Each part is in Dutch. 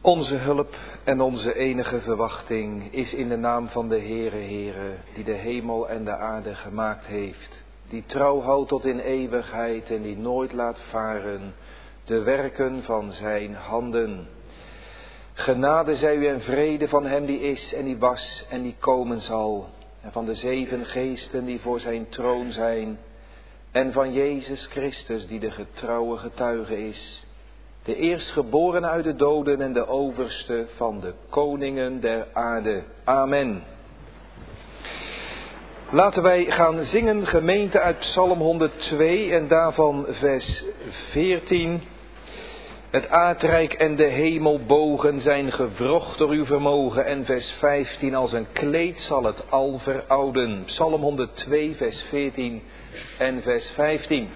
Onze hulp en onze enige verwachting is in de naam van de Heere, die de hemel en de aarde gemaakt heeft, die trouw houdt tot in eeuwigheid en die nooit laat varen de werken van zijn handen. Genade zij u en vrede van hem die is en die was en die komen zal, en van de 7 geesten die voor zijn troon zijn, en van Jezus Christus die de getrouwe getuige is, de eerstgeborene uit de doden en de overste van de koningen der aarde. Amen. Laten wij gaan zingen, gemeente, uit Psalm 102 en daarvan vers 14. Het aardrijk en de hemelbogen zijn gewrocht door uw vermogen. En vers 15, als een kleed zal het al verouden. Psalm 102 vers 14 en vers 15.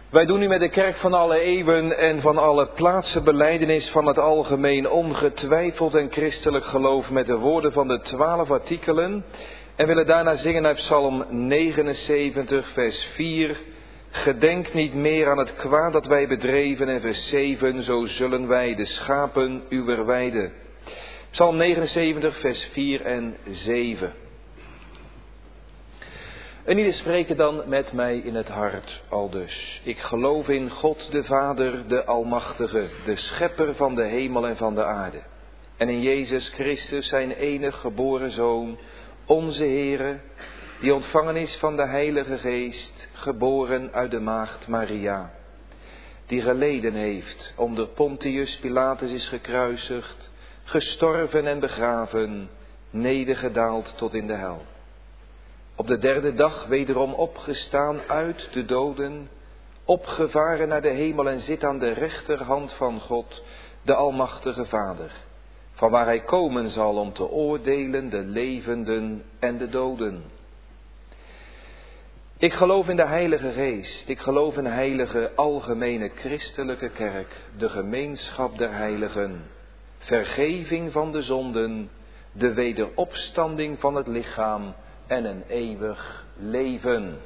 Wij doen nu met de kerk van alle eeuwen en van alle plaatsen belijdenis van het algemeen ongetwijfeld en christelijk geloof met de woorden van de 12 artikelen. En willen daarna zingen uit Psalm 79 vers 4. Gedenk niet meer aan het kwaad dat wij bedreven en vers 7. Zo zullen wij de schapen uwer weiden. Psalm 79 vers 4 en 7. En ieder spreken dan met mij in het hart, aldus. Ik geloof in God de Vader, de Almachtige, de Schepper van de hemel en van de aarde. En in Jezus Christus, zijn enig geboren Zoon, onze Heere, die ontvangen is van de Heilige Geest, geboren uit de maagd Maria. Die geleden heeft, onder Pontius Pilatus is gekruisigd, gestorven en begraven, nedergedaald tot in de hel. Op de derde dag wederom opgestaan uit de doden, opgevaren naar de hemel en zit aan de rechterhand van God, de Almachtige Vader, vanwaar hij komen zal om te oordelen de levenden en de doden. Ik geloof in de Heilige Geest, ik geloof in een heilige algemene christelijke kerk, de gemeenschap der heiligen, vergeving van de zonden, de wederopstanding van het lichaam en een eeuwig leven.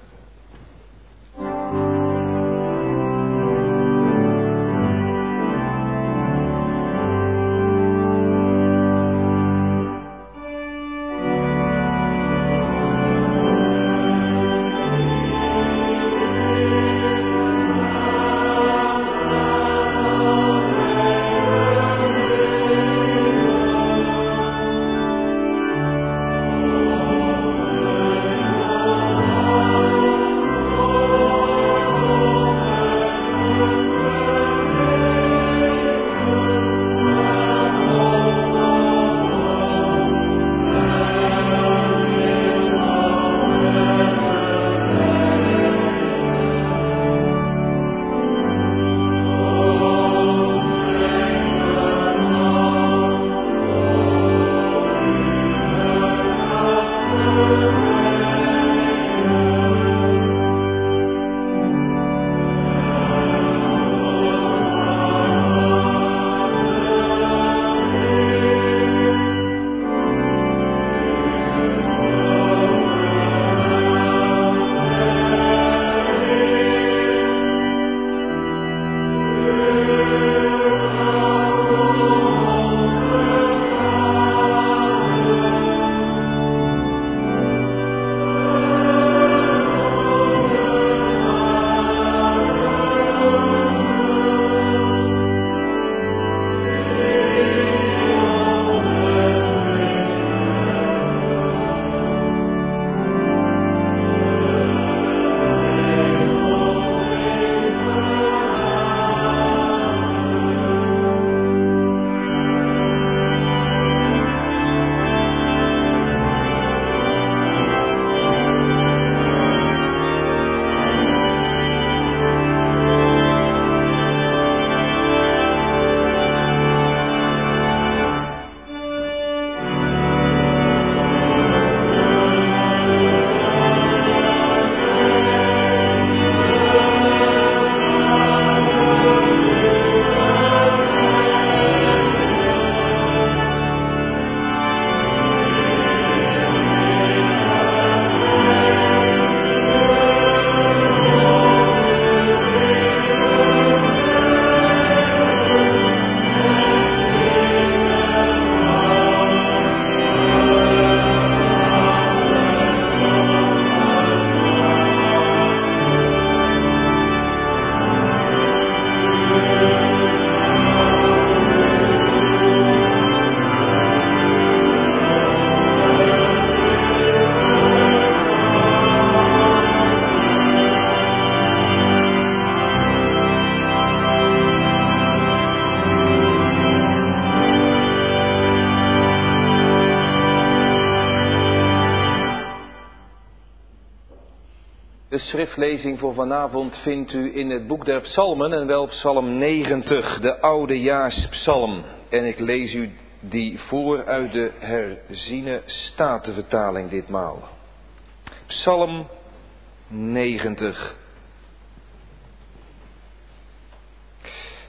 De schriftlezing voor vanavond vindt u in het boek der Psalmen en wel Psalm 90, de oudejaarspsalm. En ik lees u die voor uit de herziene statenvertaling ditmaal. Psalm 90.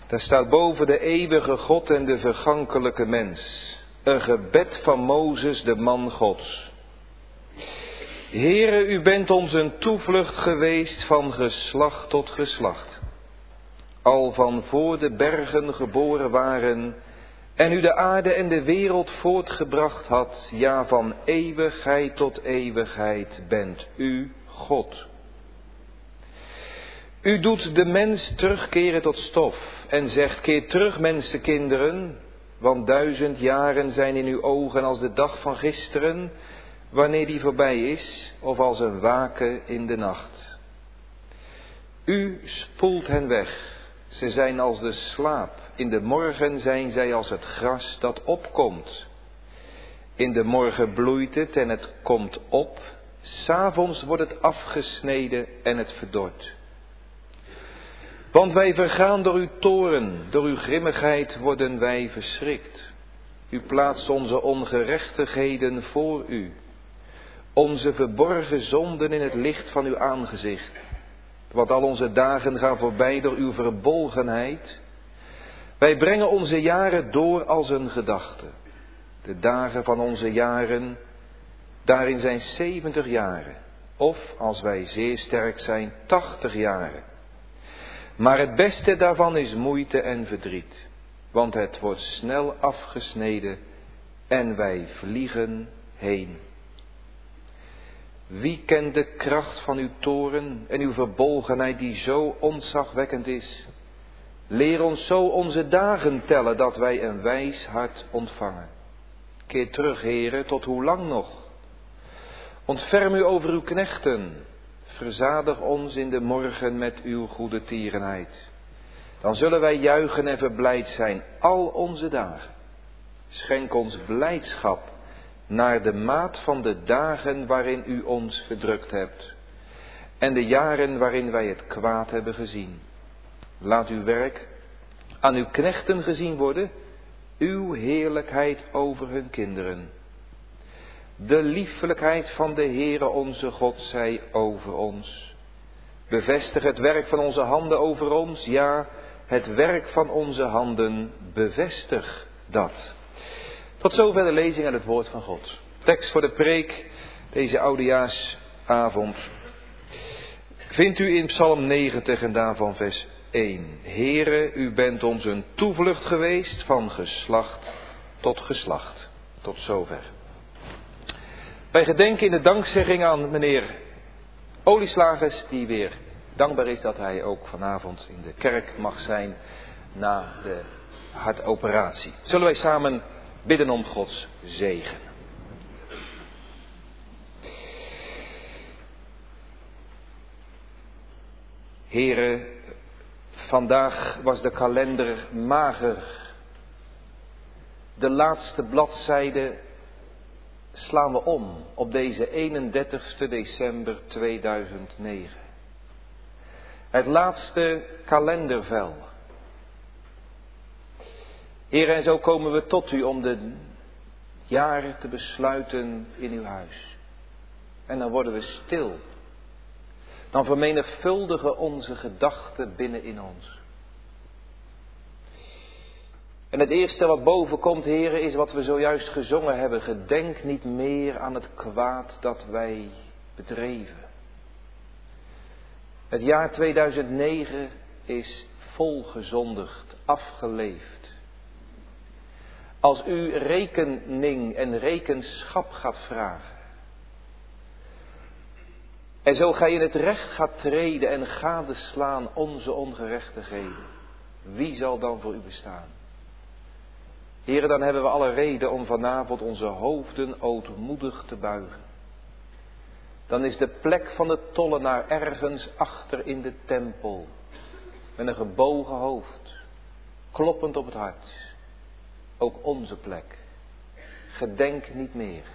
Daar staat boven de eeuwige God en de vergankelijke mens. Een gebed van Mozes, de man Gods. Heere, u bent ons een toevlucht geweest van geslacht tot geslacht. Al van voor de bergen geboren waren en u de aarde en de wereld voortgebracht had, ja, van eeuwigheid tot eeuwigheid bent u God. U doet de mens terugkeren tot stof en zegt, keer terug, mensenkinderen, want 1000 jaren zijn in uw ogen als de dag van gisteren, wanneer die voorbij is, of als een waken in de nacht. U spoelt hen weg, ze zijn als de slaap, in de morgen zijn zij als het gras dat opkomt. In de morgen bloeit het en het komt op, 's avonds wordt het afgesneden en het verdort. Want wij vergaan door uw toorn, door uw grimmigheid worden wij verschrikt. U plaatst onze ongerechtigheden voor u, onze verborgen zonden in het licht van uw aangezicht. Want al onze dagen gaan voorbij door uw verbolgenheid. Wij brengen onze jaren door als een gedachte. De dagen van onze jaren, daarin zijn 70 jaren. Of, als wij zeer sterk zijn, 80 jaren. Maar het beste daarvan is moeite en verdriet. Want het wordt snel afgesneden en wij vliegen heen. Wie kent de kracht van uw toorn en uw verbolgenheid die zo ontzagwekkend is? Leer ons zo onze dagen tellen dat wij een wijs hart ontvangen. Keer terug, Heere, tot hoe lang nog? Ontferm u over uw knechten. Verzadig ons in de morgen met uw goede tierenheid. Dan zullen wij juichen en verblijd zijn al onze dagen. Schenk ons blijdschap naar de maat van de dagen waarin u ons verdrukt hebt. En de jaren waarin wij het kwaad hebben gezien. Laat uw werk aan uw knechten gezien worden. Uw heerlijkheid over hun kinderen. De liefelijkheid van de Heere onze God zij over ons. Bevestig het werk van onze handen over ons. Ja, het werk van onze handen, bevestig dat. Tot zover de lezing uit het woord van God. Tekst voor de preek deze oudejaarsavond vindt u in Psalm 90 en daarvan vers 1. Heere, u bent ons een toevlucht geweest van geslacht tot geslacht. Tot zover. Wij gedenken in de dankzegging aan meneer Olieslagers, die weer dankbaar is dat hij ook vanavond in de kerk mag zijn na de hartoperatie. Zullen wij samen bidden om Gods zegen. Heere, vandaag was de kalender mager. De laatste bladzijde slaan we om op deze 31 december 2009. Het laatste kalendervel. Heer, en zo komen we tot u om de jaren te besluiten in uw huis. En dan worden we stil. Dan vermenigvuldigen onze gedachten binnenin ons. En het eerste wat boven komt, Heer, is wat we zojuist gezongen hebben. Gedenk niet meer aan het kwaad dat wij bedreven. Het jaar 2009 is volgezondigd, afgeleefd. Als u rekening en rekenschap gaat vragen. En zo gij in het recht gaat treden en gadeslaan onze ongerechtigheden. Wie zal dan voor u bestaan? Heren, dan hebben we alle reden om vanavond onze hoofden ootmoedig te buigen. Dan is de plek van de tollenaar ergens achter in de tempel. Met een gebogen hoofd, kloppend op het hart. Ook onze plek. Gedenk niet meer.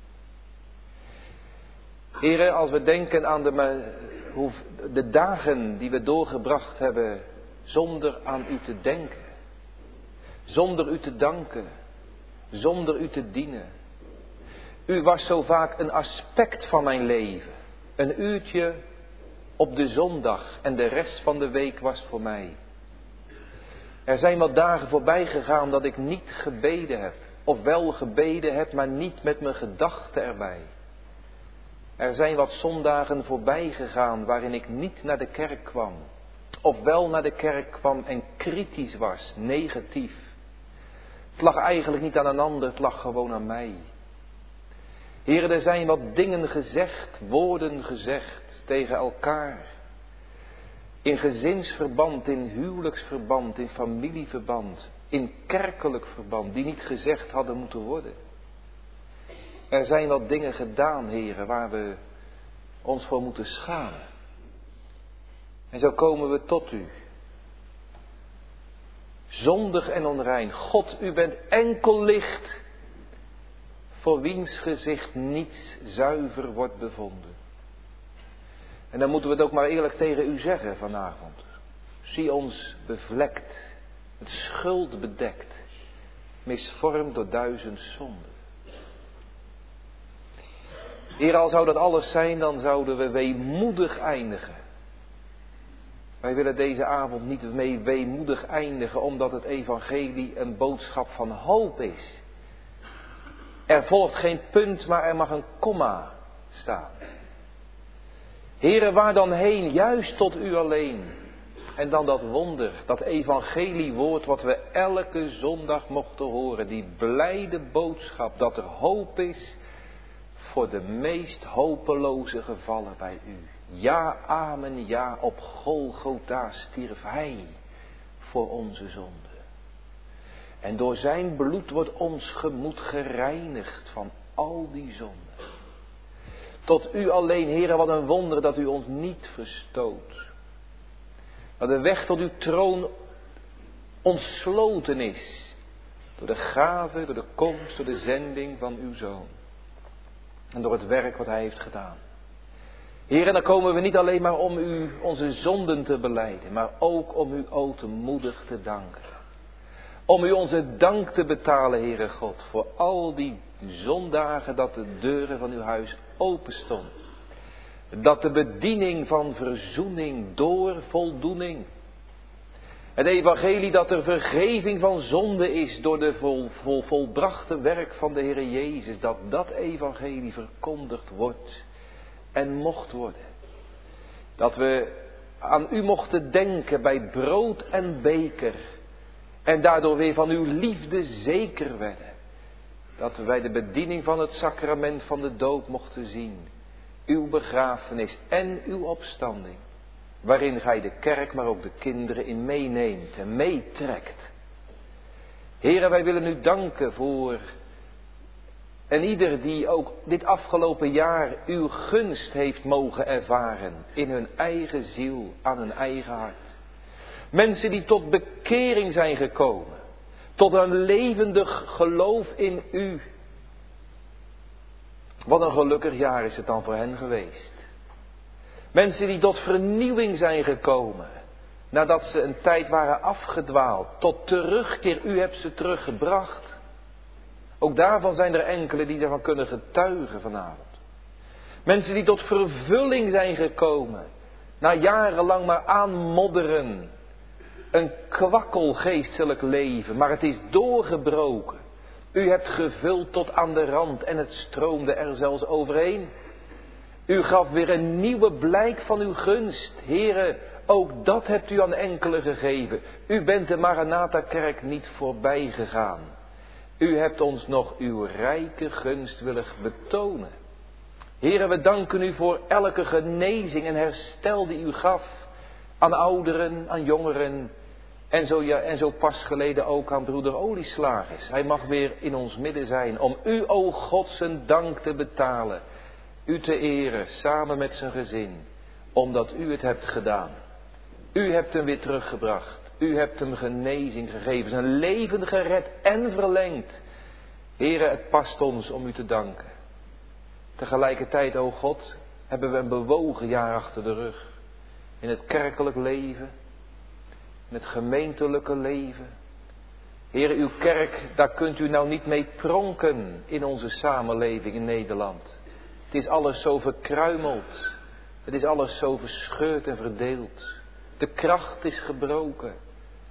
Heren, als we denken aan de dagen die we doorgebracht hebben zonder aan u te denken. Zonder u te danken. Zonder u te dienen. U was zo vaak een aspect van mijn leven. Een uurtje op de zondag en de rest van de week was voor mij. Er zijn wat dagen voorbij gegaan dat ik niet gebeden heb. Of wel gebeden heb, maar niet met mijn gedachten erbij. Er zijn wat zondagen voorbij gegaan waarin ik niet naar de kerk kwam. Of wel naar de kerk kwam en kritisch was, negatief. Het lag eigenlijk niet aan een ander, het lag gewoon aan mij. Heren, er zijn wat dingen gezegd, woorden gezegd tegen elkaar. In gezinsverband, in huwelijksverband, in familieverband, in kerkelijk verband, die niet gezegd hadden moeten worden. Er zijn wat dingen gedaan, heren, waar we ons voor moeten schamen. En zo komen we tot u. Zondig en onrein. God, u bent enkel licht, voor wiens gezicht niets zuiver wordt bevonden. En dan moeten we het ook maar eerlijk tegen u zeggen vanavond. Zie ons bevlekt, met schuld bedekt, misvormd door 1000 zonden. Heer, al zou dat alles zijn, dan zouden we weemoedig eindigen. Wij willen deze avond niet mee weemoedig eindigen, omdat het evangelie een boodschap van hoop is. Er volgt geen punt, maar er mag een komma staan. Heere, waar dan heen? Juist tot u alleen. En dan dat wonder, dat evangeliewoord wat we elke zondag mochten horen. Die blijde boodschap dat er hoop is voor de meest hopeloze gevallen bij u. Ja, amen, ja, op Golgotha stierf hij voor onze zonde. En door zijn bloed wordt ons gemoed gereinigd van al die zonden. Tot u alleen, Heere, wat een wonder dat u ons niet verstoot. Dat de weg tot uw troon ontsloten is. Door de gave, door de komst, door de zending van uw Zoon. En door het werk wat hij heeft gedaan. Heere, dan komen we niet alleen maar om u onze zonden te belijden, maar ook om u ootmoedig te danken. Om u onze dank te betalen, Heere God, voor al die zondagen dat de deuren van uw huis open stonden. Dat de bediening van verzoening door voldoening. Het evangelie dat er vergeving van zonde is door de volbrachte werk van de Heere Jezus. Dat dat evangelie verkondigd wordt en mocht worden. Dat we aan u mochten denken bij brood en beker. En daardoor weer van uw liefde zeker werden. Dat we bij de bediening van het sacrament van de doop mochten zien. Uw begrafenis en uw opstanding. Waarin gij de kerk, maar ook de kinderen in meeneemt en meetrekt. Heren, wij willen u danken voor en ieder die ook dit afgelopen jaar uw gunst heeft mogen ervaren. In hun eigen ziel, aan hun eigen hart. Mensen die tot bekering zijn gekomen. Tot een levendig geloof in u. Wat een gelukkig jaar is het dan voor hen geweest. Mensen die tot vernieuwing zijn gekomen. Nadat ze een tijd waren afgedwaald. Tot terugkeer, u hebt ze teruggebracht. Ook daarvan zijn er enkele die daarvan kunnen getuigen vanavond. Mensen die tot vervulling zijn gekomen. Na jarenlang maar aanmodderen. Een kwakkelgeestelijk leven, maar het is doorgebroken. U hebt gevuld tot aan de rand en het stroomde er zelfs overheen. U gaf weer een nieuwe blijk van uw gunst. Here, ook dat hebt u aan enkelen gegeven. U bent de Maranatha-kerk niet voorbij gegaan. U hebt ons nog uw rijke gunst willen betonen. Here, we danken u voor elke genezing en herstel die u gaf. Aan ouderen, aan jongeren. En zo pas geleden ook aan broeder Olieslagers. Hij mag weer in ons midden zijn om u, o God, zijn dank te betalen. U te eren, samen met zijn gezin. Omdat u het hebt gedaan. U hebt hem weer teruggebracht. U hebt hem genezing gegeven. Zijn leven gered en verlengd. Here, het past ons om u te danken. Tegelijkertijd, o God, hebben we een bewogen jaar achter de rug. In het kerkelijk leven. In het gemeentelijke leven. Heere, uw kerk, daar kunt u nou niet mee pronken in onze samenleving in Nederland. Het is alles zo verkruimeld. Het is alles zo verscheurd en verdeeld. De kracht is gebroken.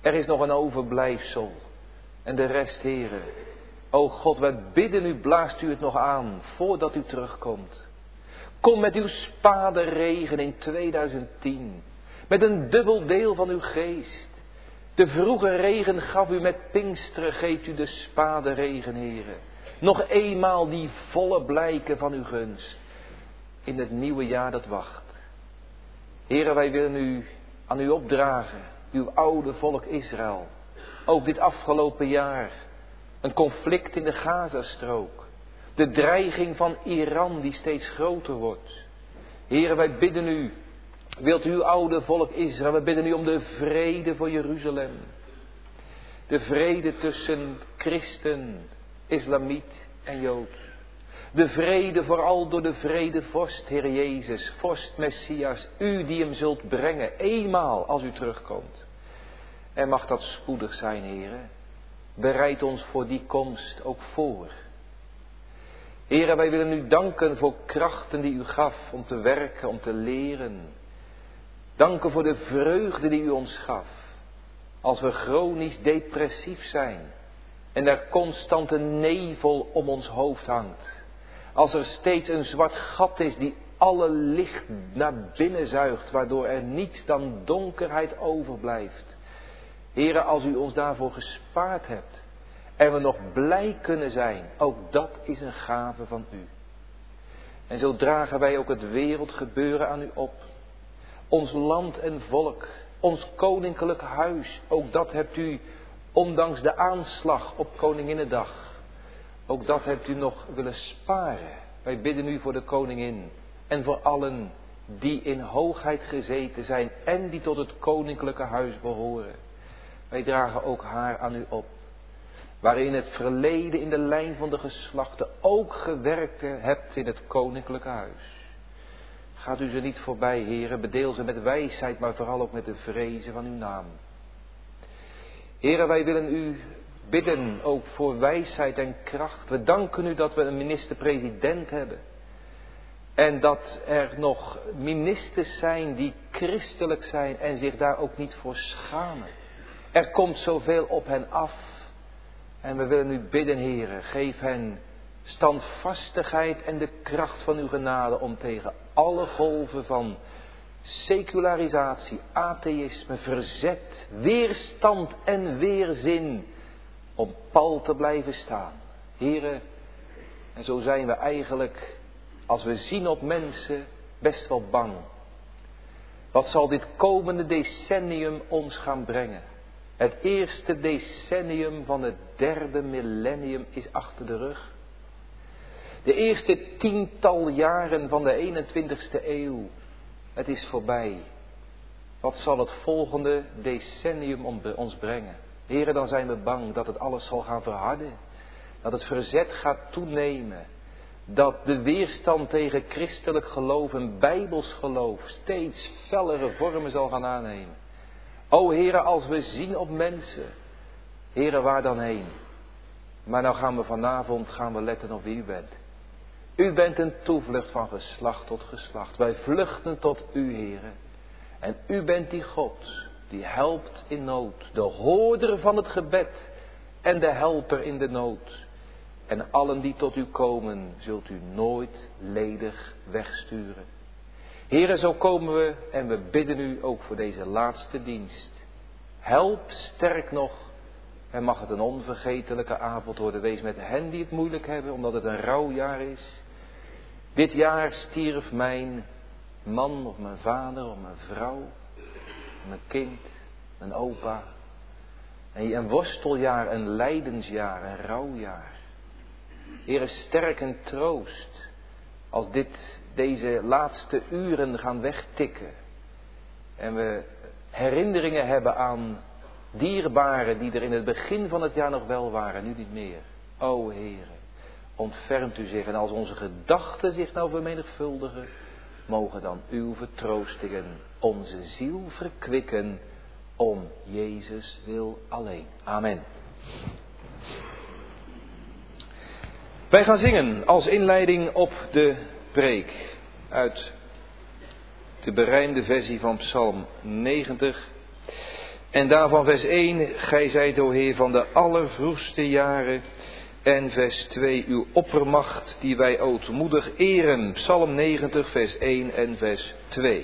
Er is nog een overblijfsel. En de rest, Heere. O God, wij bidden u, blaast u het nog aan voordat u terugkomt. Kom met uw spaderregen in 2010. Met een dubbel deel van uw geest. De vroege regen gaf u met Pinksteren, geeft u de spaderregen, Heere. Nog eenmaal die volle blijken van uw gunst. In het nieuwe jaar dat wacht. Heere, wij willen u aan u opdragen. Uw oude volk Israël. Ook dit afgelopen jaar. Een conflict in de Gazastrook. De dreiging van Iran die steeds groter wordt. Heere, wij bidden u. Wilt uw oude volk Israël. Wij bidden u om de vrede voor Jeruzalem. De vrede tussen christen, islamiet en jood. De vrede vooral door de vredevorst, Heer Jezus, vorst Messias, u die hem zult brengen, eenmaal als u terugkomt. En mag dat spoedig zijn, Heere. Bereid ons voor die komst ook voor. Heere, wij willen u danken voor krachten die u gaf om te werken, om te leren. Danken voor de vreugde die u ons gaf. Als we chronisch depressief zijn en er constant een nevel om ons hoofd hangt. Als er steeds een zwart gat is die alle licht naar binnen zuigt, waardoor er niets dan donkerheid overblijft. Heere, als u ons daarvoor gespaard hebt en we nog blij kunnen zijn, ook dat is een gave van u. En zo dragen wij ook het wereldgebeuren aan u op. Ons land en volk, ons koninklijk huis, ook dat hebt u, ondanks de aanslag op Koninginnedag, ook dat hebt u nog willen sparen. Wij bidden u voor de koningin en voor allen die in hoogheid gezeten zijn en die tot het koninklijke huis behoren. Wij dragen ook haar aan u op. Waarin in het verleden in de lijn van de geslachten ook gewerkt hebt in het koninklijke huis. Gaat u ze niet voorbij, Heere, bedeel ze met wijsheid, maar vooral ook met de vrezen van uw naam. Heere, wij willen u bidden ook voor wijsheid en kracht. We danken u dat we een minister-president hebben. En dat er nog ministers zijn die christelijk zijn en zich daar ook niet voor schamen. Er komt zoveel op hen af. En we willen u bidden, Heere, geef hen standvastigheid en de kracht van uw genade om tegen alle golven van secularisatie, atheïsme, verzet, weerstand en weerzin om pal te blijven staan. Heere, en zo zijn we eigenlijk, als we zien op mensen, best wel bang. Wat zal dit komende decennium ons gaan brengen? Het eerste decennium van het 3e millennium is achter de rug. De eerste 10-tal jaren van de 21ste eeuw, het is voorbij. Wat zal het volgende decennium ons brengen? Heren, dan zijn we bang dat het alles zal gaan verharden. Dat het verzet gaat toenemen. Dat de weerstand tegen christelijk geloof en bijbels geloof steeds fellere vormen zal gaan aannemen. O Heren, als we zien op mensen, Heren, waar dan heen? Maar nou gaan we letten op wie u bent. U bent een toevlucht van geslacht tot geslacht. Wij vluchten tot u, Heren. En u bent die God die helpt in nood. De hoorder van het gebed en de helper in de nood. En allen die tot u komen, zult u nooit ledig wegsturen. Heren, zo komen we en we bidden u ook voor deze laatste dienst. Help sterk nog en mag het een onvergetelijke avond worden. Wees met hen die het moeilijk hebben, omdat het een rouwjaar is. Dit jaar stierf mijn man of mijn vader of mijn vrouw, mijn kind, mijn opa. Een worsteljaar, een lijdensjaar, een rouwjaar. Heere, sterk en troost als deze laatste uren gaan wegtikken. En we herinneringen hebben aan dierbaren die er in het begin van het jaar nog wel waren, nu niet meer. O Heere, ontfermt u zich en als onze gedachten zich nou vermenigvuldigen, mogen dan uw vertroostingen onze ziel verkwikken om Jezus wil alleen. Amen. Wij gaan zingen als inleiding op de preek uit de berijmde versie van Psalm 90. En daarvan vers 1, gij zijt, o Heer, van de allervroegste jaren. En vers 2, uw oppermacht die wij ootmoedig eren. Psalm 90, vers 1 en vers 2.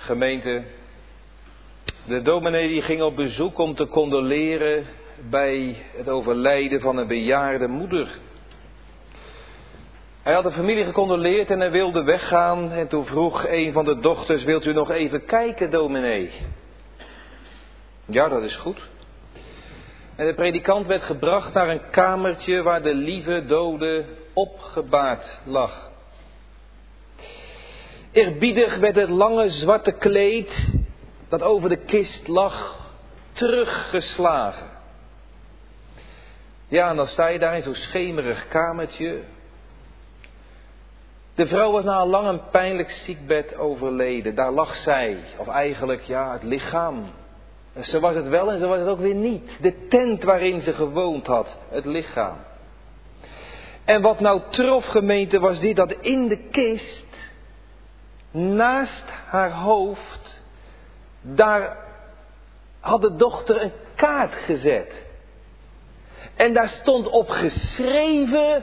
Gemeente, de dominee die ging op bezoek om te condoleren bij het overlijden van een bejaarde moeder. Hij had de familie gecondoleerd en hij wilde weggaan en toen vroeg een van de dochters, wilt u nog even kijken, dominee? Ja, dat is goed. En de predikant werd gebracht naar een kamertje waar de lieve dode opgebaard lag. Eerbiedig werd het lange zwarte kleed dat over de kist lag teruggeslagen. Ja, en dan sta je daar in zo'n schemerig kamertje. De vrouw was na een lang en pijnlijk ziekbed overleden. Daar lag zij, of eigenlijk ja, het lichaam. Ze was het wel en ze was het ook weer niet. De tent waarin ze gewoond had, het lichaam. En wat nou trof, gemeente, was dit, dat in de kist, naast haar hoofd, daar had de dochter een kaart gezet. En daar stond op geschreven,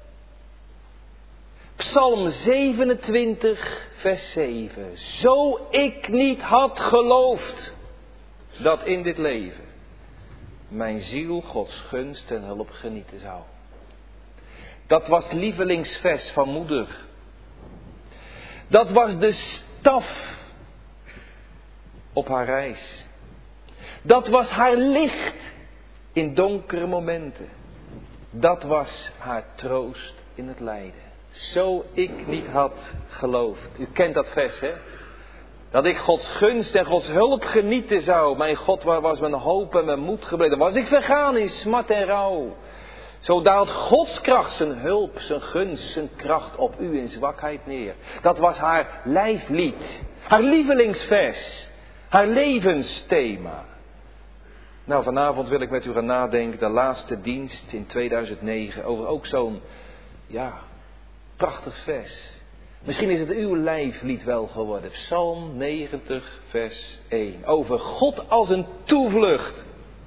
Psalm 27, vers 7. Zo ik niet had geloofd dat in dit leven mijn ziel Gods gunst en hulp genieten zou. Dat was lievelingsvers van moeder. Dat was de staf op haar reis. Dat was haar licht in donkere momenten. Dat was haar troost in het lijden. Zo ik niet had geloofd. U kent dat vers, hè? Dat ik Gods gunst en Gods hulp genieten zou. Mijn God, waar was mijn hoop en mijn moed gebleven? Was ik vergaan in smart en rouw? Zo daalt Gods kracht, zijn hulp, zijn gunst, zijn kracht op u in zwakheid neer. Dat was haar lijflied. Haar lievelingsvers. Haar levensthema. Nou, vanavond wil ik met u gaan nadenken, de laatste dienst in 2009, over ook zo'n, prachtig vers. Misschien is het uw lijflied wel geworden. Psalm 90, vers 1. Over God als een toevlucht.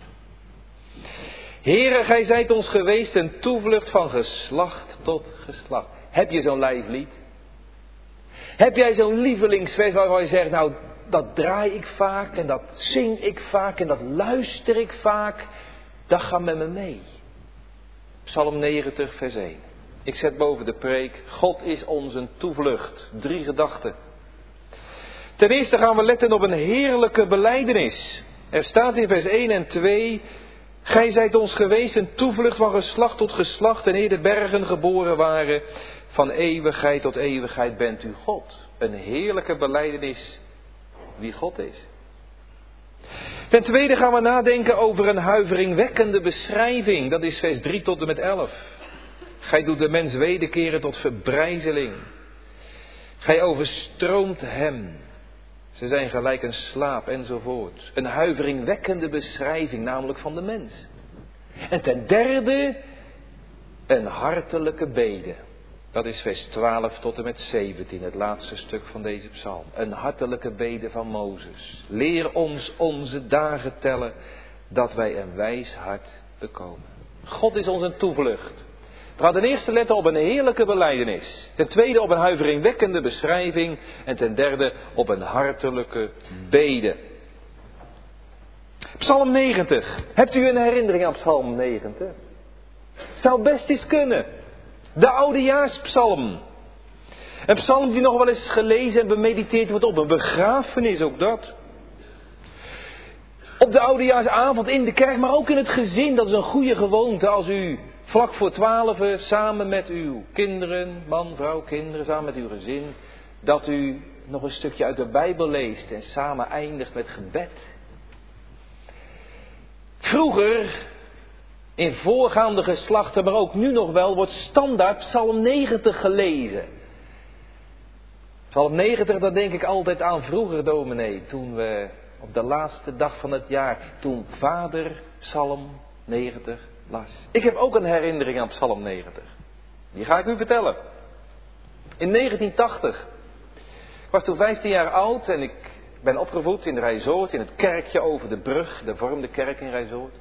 Heere, gij zijt ons geweest een toevlucht van geslacht tot geslacht. Heb je zo'n lijflied? Heb jij zo'n lievelingsvers waarvan je zegt, nou, dat draai ik vaak en dat zing ik vaak en dat luister ik vaak. Dat gaat met me mee. Psalm 90, vers 1. Ik zet boven de preek, God is ons een toevlucht. 3 gedachten. Ten eerste gaan we letten op een heerlijke belijdenis. Er staat in vers 1 en 2... Gij zijt ons geweest een toevlucht van geslacht tot geslacht. En eer de bergen geboren waren, van eeuwigheid tot eeuwigheid bent u God. Een heerlijke belijdenis wie God is. Ten tweede gaan we nadenken over een huiveringwekkende beschrijving. Dat is vers 3 tot en met 11. Gij doet de mens wederkeren tot verbrijzeling. Gij overstroomt hem. Ze zijn gelijk een slaap enzovoort. Een huiveringwekkende beschrijving namelijk van de mens. En ten derde een hartelijke bede. Dat is vers 12 tot en met 17, het laatste stuk van deze psalm. Een hartelijke bede van Mozes. Leer ons onze dagen tellen, dat wij een wijs hart bekomen. God is ons een toevlucht. We gaan ten eerste letten op een heerlijke belijdenis. Ten tweede op een huiveringwekkende beschrijving. En ten derde op een hartelijke bede. Psalm 90. Hebt u een herinnering aan Psalm 90? Zou best eens kunnen. De oudejaarspsalm. Een psalm die nog wel eens gelezen en bemediteerd wordt op een begrafenis, ook dat. Op de oudejaarsavond in de kerk, maar ook in het gezin. Dat is een goede gewoonte als u vlak voor 12 samen met uw kinderen, man, vrouw, kinderen, samen met uw gezin, dat u nog een stukje uit de Bijbel leest en samen eindigt met gebed. Vroeger, in voorgaande geslachten, maar ook nu nog wel, wordt standaard Psalm 90 gelezen. Psalm 90, daar denk ik altijd aan vroeger, dominee, toen we op de laatste dag van het jaar, toen vader Psalm 90 las. Ik heb ook een herinnering aan Psalm 90. Die ga ik u vertellen. In 1980. Ik was toen 15 jaar oud en ik ben opgevoed in Rijzoord, in het kerkje over de brug, de vormde kerk in Rijzoord.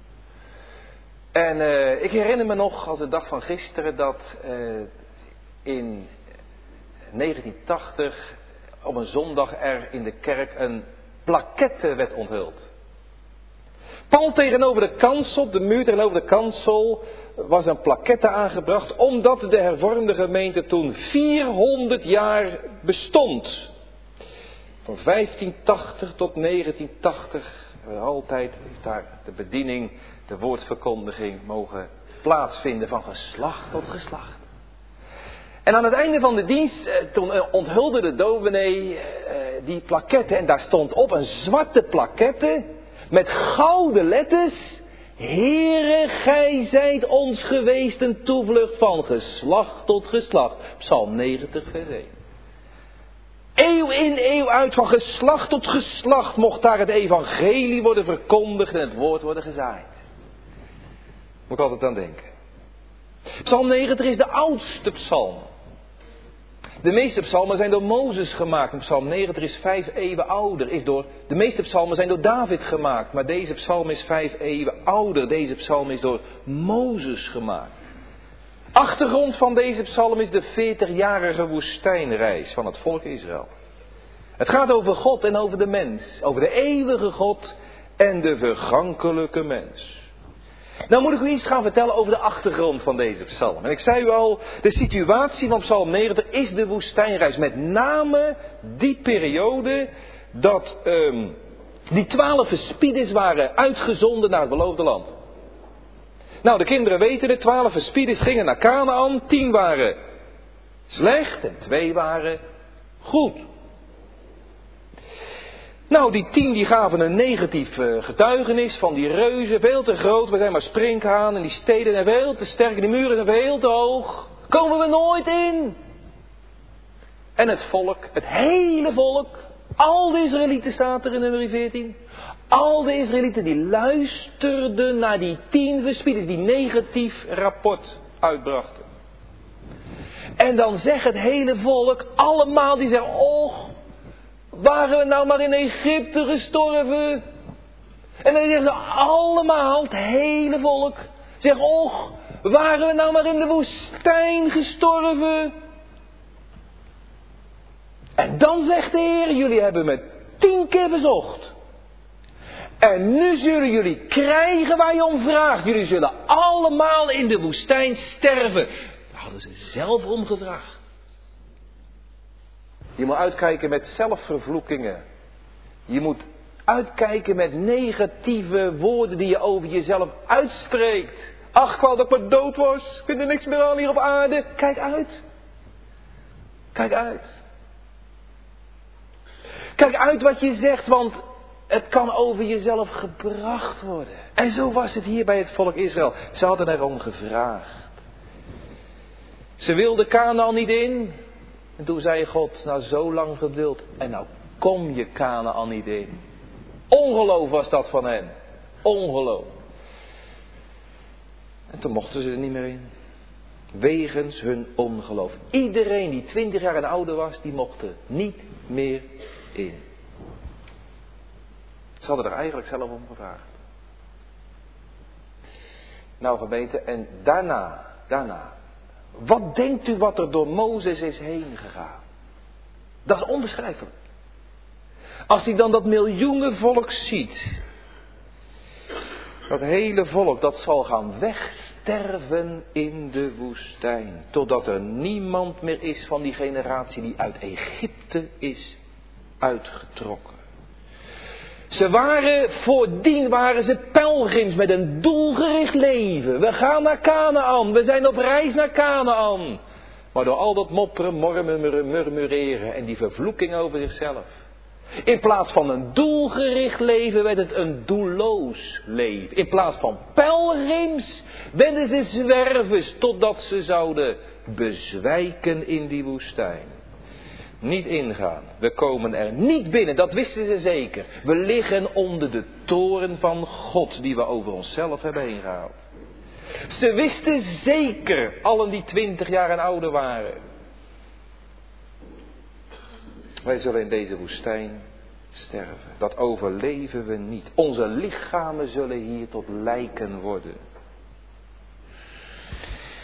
En ik herinner me nog als de dag van gisteren dat in 1980 op een zondag er in de kerk een plaquette werd onthuld. Pal tegenover de kansel, op de muur tegenover de kansel, was een plaquette aangebracht, omdat de hervormde gemeente toen 400 jaar bestond. Van 1580 tot 1980, altijd heeft daar de bediening, de woordverkondiging mogen plaatsvinden van geslacht tot geslacht. En aan het einde van de dienst, toen onthulde de dominee die plaquette en daar stond op een zwarte plaquette met gouden letters: Heere, gij zijt ons geweest een toevlucht van geslacht tot geslacht. Psalm 90 vers 1. Eeuw in eeuw uit, van geslacht tot geslacht, mocht daar het evangelie worden verkondigd en het woord worden gezaaid. Moet ik altijd aan denken. Psalm 90 is de oudste psalm. De meeste psalmen zijn door Mozes gemaakt. En psalm 90 is 5 eeuwen ouder. De meeste psalmen zijn door David gemaakt. Maar deze psalm is 5 eeuwen ouder. Deze psalm is door Mozes gemaakt. Achtergrond van deze psalm is de 40-jarige woestijnreis van het volk Israël. Het gaat over God en over de mens. Over de eeuwige God en de vergankelijke mens. Nou moet ik u iets gaan vertellen over de achtergrond van deze psalm. En ik zei u al, de situatie van psalm 90 is de woestijnreis. Met name die periode dat die 12 verspieders waren uitgezonden naar het beloofde land. Nou, de kinderen weten het, 12 verspieders gingen naar Kanaän. 10 waren slecht en 2 waren goed. Nou, die 10 die gaven een negatief getuigenis van die reuzen. Veel te groot, we zijn maar sprinkhaan. En die steden zijn veel te sterk, die muren zijn veel te hoog. Komen we nooit in. En het volk, het hele volk, al de Israëlieten staat er in nummer 14. Al de Israëlieten die luisterden naar die 10 verspieders die negatief rapport uitbrachten. En dan zegt het hele volk, allemaal die zeggen, och, waren we nou maar in Egypte gestorven? En dan zeggen ze allemaal, het hele volk, zegt, och, waren we nou maar in de woestijn gestorven? En dan zegt de Heer, jullie hebben me 10 keer bezocht. En nu zullen jullie krijgen waar je om vraagt. Jullie zullen allemaal in de woestijn sterven. Daar hadden ze zelf om gevraagd. Je moet uitkijken met zelfvervloekingen. Je moet uitkijken met negatieve woorden die je over jezelf uitspreekt. Ach, ik wou dat ik maar dood was. Ik vind er niks meer aan hier op aarde. Kijk uit. Kijk uit. Kijk uit wat je zegt, want het kan over jezelf gebracht worden. En zo was het hier bij het volk Israël. Ze hadden erom gevraagd. Ze wilden Kanaän niet in. En toen zei God, nou zo lang geduld. En nou kom je Kanaän niet in. Ongeloof was dat van hen. Ongeloof. En toen mochten ze er niet meer in. Wegens hun ongeloof. Iedereen die 20 jaar en ouder was, die mocht er niet meer in. Ze hadden er eigenlijk zelf om gevraagd. Nou gemeente, en daarna. Wat denkt u wat er door Mozes is heen gegaan? Dat is onbeschrijfelijk. Als hij dan dat miljoenenvolk ziet. Dat hele volk dat zal gaan wegsterven in de woestijn. Totdat er niemand meer is van die generatie die uit Egypte is uitgetrokken. Voordien waren ze pelgrims met een doelgericht leven. We gaan naar Kanaän. We zijn op reis naar Kanaän. Maar door al dat mopperen, murmureren en die vervloeking over zichzelf. In plaats van een doelgericht leven werd het een doelloos leven. In plaats van pelgrims werden ze zwervers totdat ze zouden bezwijken in die woestijn. Niet ingaan. We komen er niet binnen. Dat wisten ze zeker. We liggen onder de toorn van God die we over onszelf hebben heen gehaald. Ze wisten zeker, allen die 20 jaar en ouder waren. Wij zullen in deze woestijn sterven. Dat overleven we niet. Onze lichamen zullen hier tot lijken worden.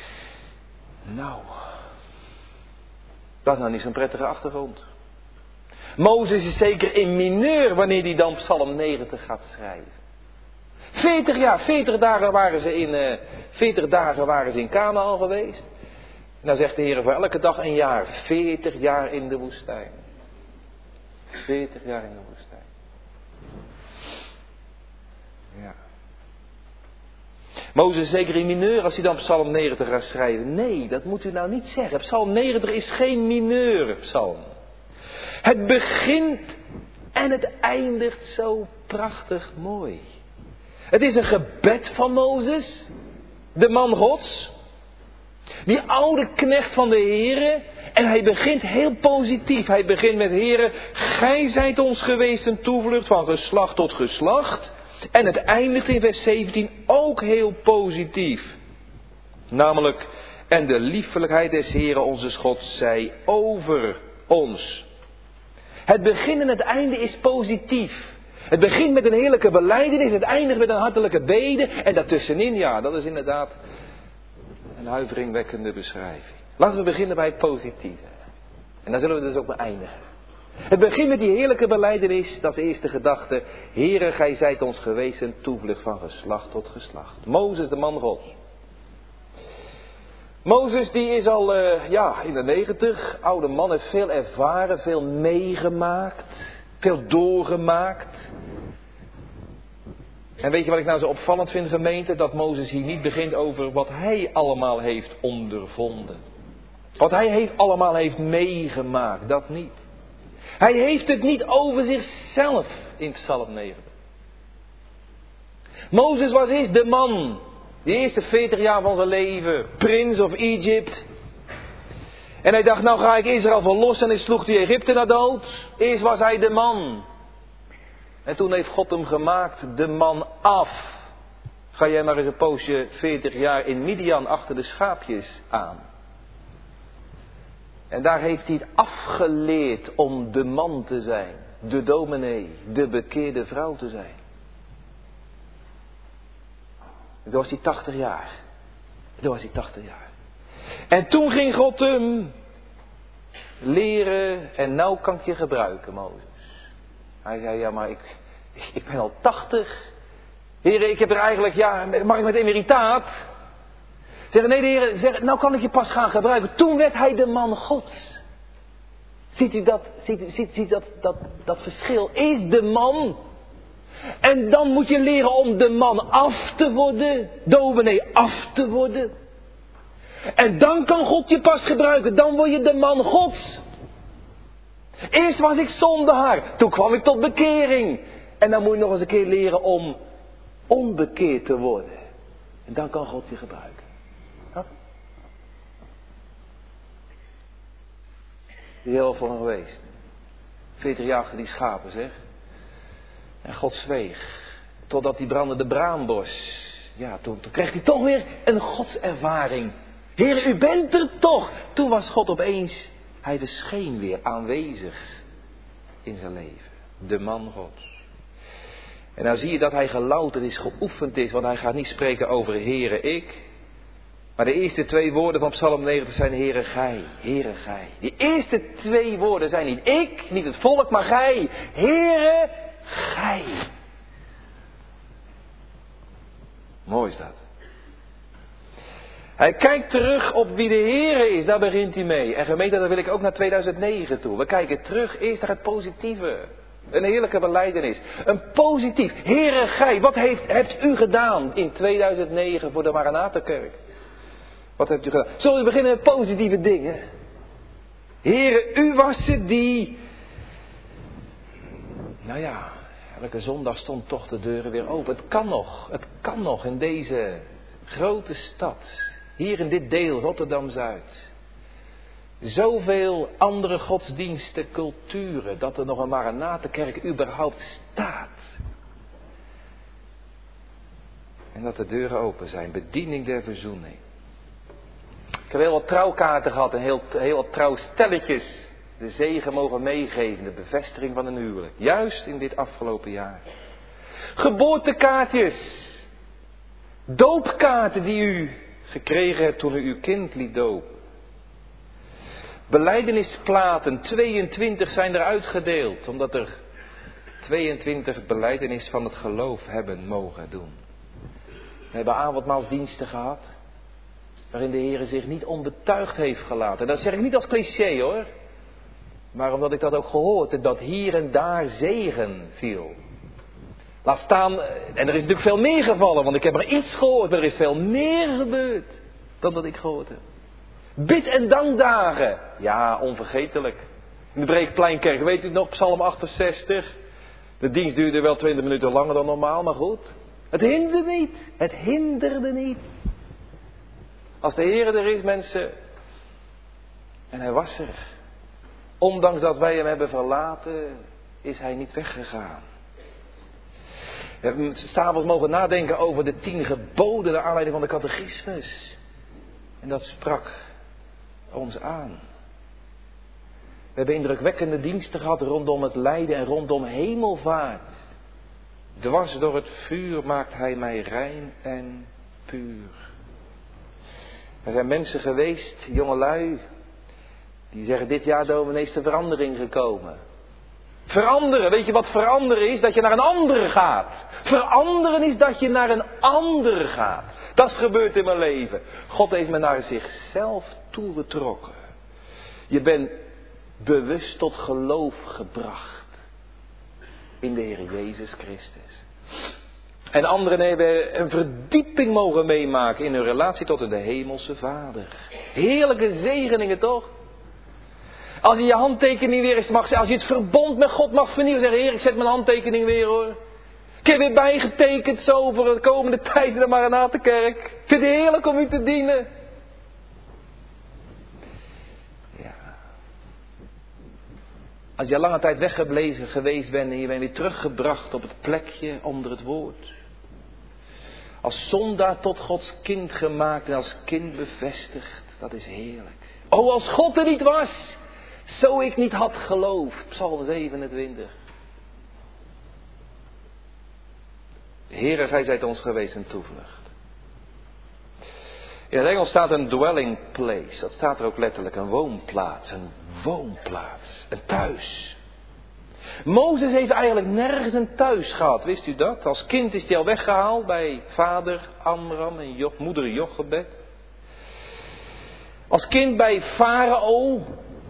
Nou, dat is nou niet zo'n prettige achtergrond. Mozes is zeker in mineur wanneer hij dan Psalm 90 gaat schrijven. 40 dagen waren ze in Kanaän geweest. En dan zegt de Heer voor elke dag een jaar. 40 jaar in de woestijn. 40 jaar in de woestijn. Ja. Mozes is zeker in mineur als hij dan Psalm 90 gaat schrijven. Nee, dat moet u nou niet zeggen. Psalm 90 is geen mineurpsalm. Het begint en het eindigt zo prachtig mooi. Het is een gebed van Mozes, de man Gods. Die oude knecht van de Heere. En hij begint heel positief. Hij begint met: Heere, gij zijt ons geweest een toevlucht van geslacht tot geslacht. En het eindigt in vers 17 ook heel positief. Namelijk: en de liefelijkheid des Heeren onze Gods zij over ons. Het begin en het einde is positief. Het begint met een heerlijke belijdenis, het eindigt met een hartelijke bede. En daartussenin, ja, dat is inderdaad een huiveringwekkende beschrijving. Laten we beginnen bij het positieve. En daar zullen we dus ook mee eindigen. Het begint met die heerlijke belijdenis, dat is de eerste gedachte. Heere, gij zijt ons geweest een toevlucht van geslacht tot geslacht. Mozes, de man Gods. Mozes die is al in de 90, oude man, heeft veel ervaren, veel meegemaakt, veel doorgemaakt. En weet je wat ik nou zo opvallend vind, gemeente? Dat Mozes hier niet begint over wat hij allemaal heeft ondervonden. Wat hij allemaal heeft meegemaakt, dat niet. Hij heeft het niet over zichzelf in Psalm 90. Mozes was eerst de man, de eerste 40 jaar van zijn leven, Prince of Egypt. En hij dacht, nou ga ik Israël verlossen, en hij sloeg die Egyptenaar dood. Eerst was hij de man. En toen heeft God hem gemaakt, de man af. Ga jij maar eens een poosje 40 jaar in Midian achter de schaapjes aan. En daar heeft hij het afgeleerd om de man te zijn. De dominee, de bekeerde vrouw te zijn. Toen was hij 80 jaar. En toen ging God hem leren, en nou kan ik je gebruiken, Mozes. Hij zei, ja, maar ik ben al 80. Heren, ik heb er eigenlijk, mag ik met emeritaat? Zeggen, nee, de Heer, zeg, nou kan ik je pas gaan gebruiken. Toen werd hij de man Gods. Ziet u dat verschil? Eerst de man. En dan moet je leren om de man af te worden. Dominee af te worden. En dan kan God je pas gebruiken. Dan word je de man Gods. Eerst was ik zondaar. Toen kwam ik tot bekering. En dan moet je nog eens een keer leren om onbekeerd te worden. En dan kan God je gebruiken. Ja? Die heel van geweest. 40 jaar achter die schapen, zeg. En God zweeg. Totdat die brandende braambos. Ja, toen kreeg hij toch weer een godservaring. Heer, u bent er toch. Toen was God opeens. Hij verscheen weer aanwezig in zijn leven. De man Gods. En nou zie je dat hij gelouterd is, geoefend is. Want hij gaat niet spreken over Heere, ik. Maar de eerste 2 woorden van Psalm 90 zijn Heere, gij. Heere, gij. Die eerste 2 woorden zijn niet ik, niet het volk, maar gij. Heere, gij. Mooi is dat. Hij kijkt terug op wie de Heere is, daar begint hij mee. En gemeente, daar wil ik ook naar 2009 toe. We kijken terug eerst naar het positieve. Een heerlijke belijdenis. Een positief. Heere, gij, wat hebt u gedaan in 2009 voor de Maranatha-kerk? Wat hebt u gedaan? Zullen we beginnen met positieve dingen? Heere, u was het die... Nou ja, elke zondag stond toch de deuren weer open. Het kan nog in deze grote stad. Hier in dit deel, Rotterdam-Zuid. Zoveel andere godsdiensten, culturen, dat er nog een Maranatha-kerk überhaupt staat. En dat de deuren open zijn, bediening der verzoening. Ik heb heel wat trouwkaarten gehad en heel wat trouwstelletjes de zegen mogen meegeven, de bevestiging van een huwelijk. Juist in dit afgelopen jaar. Geboortekaartjes, doopkaarten die u gekregen hebt toen u uw kind liet dopen. Belijdenisplaten, 22 zijn er uitgedeeld. Omdat er 22 belijdenis van het geloof hebben mogen doen. We hebben avondmaalsdiensten gehad. Waarin de Heer zich niet onbetuigd heeft gelaten. Dat zeg ik niet als cliché hoor. Maar omdat ik dat ook gehoord heb. Dat hier en daar zegen viel. Laat staan. En er is natuurlijk veel meer gevallen. Want ik heb er iets gehoord. Maar er is veel meer gebeurd. Dan dat ik gehoord heb. Bid- en dankdagen. Ja, onvergetelijk. In de Breekpleinkerk. Weet u nog? Psalm 68. De dienst duurde wel 20 minuten langer dan normaal. Maar goed. Het hinderde niet. Het hinderde niet. Als de Heer er is, mensen. En hij was er. Ondanks dat wij hem hebben verlaten, is hij niet weggegaan. We hebben 's avonds mogen nadenken over de 10 geboden, naar aanleiding van de catechismus. En dat sprak ons aan. We hebben indrukwekkende diensten gehad rondom het lijden en rondom hemelvaart. Dwars door het vuur maakt hij mij rein en puur. Er zijn mensen geweest, jongelui, die zeggen dit jaar dominee is de verandering gekomen. Veranderen, weet je wat veranderen is? Dat je naar een ander gaat. Veranderen is dat je naar een ander gaat. Dat is gebeurd in mijn leven. God heeft me naar zichzelf toegetrokken. Je bent bewust tot geloof gebracht. In de Heer Jezus Christus. En anderen hebben een verdieping mogen meemaken in hun relatie tot de hemelse Vader. Heerlijke zegeningen toch? Als je je handtekening weer eens mag, als je het verbond met God mag vernieuwen, zeg Heer, ik zet mijn handtekening weer hoor. Ik heb weer bijgetekend zo voor de komende tijd in de Maranatenkerk. Ik vind het heerlijk om u te dienen. Ja. Als je lange tijd weggebleven geweest bent en je bent weer teruggebracht op het plekje onder het woord. Als zondaar tot Gods kind gemaakt en als kind bevestigd. Dat is heerlijk. Oh, als God er niet was. Zo ik niet had geloofd. Psalm 27. Heere, gij zijt ons geweest een toevlucht. In het Engels staat een dwelling place. Dat staat er ook letterlijk. Een woonplaats. Een woonplaats. Een thuis. Mozes heeft eigenlijk nergens een thuis gehad. Wist u dat? Als kind is hij al weggehaald bij vader Amram en moeder Jochebed. Als kind bij Farao.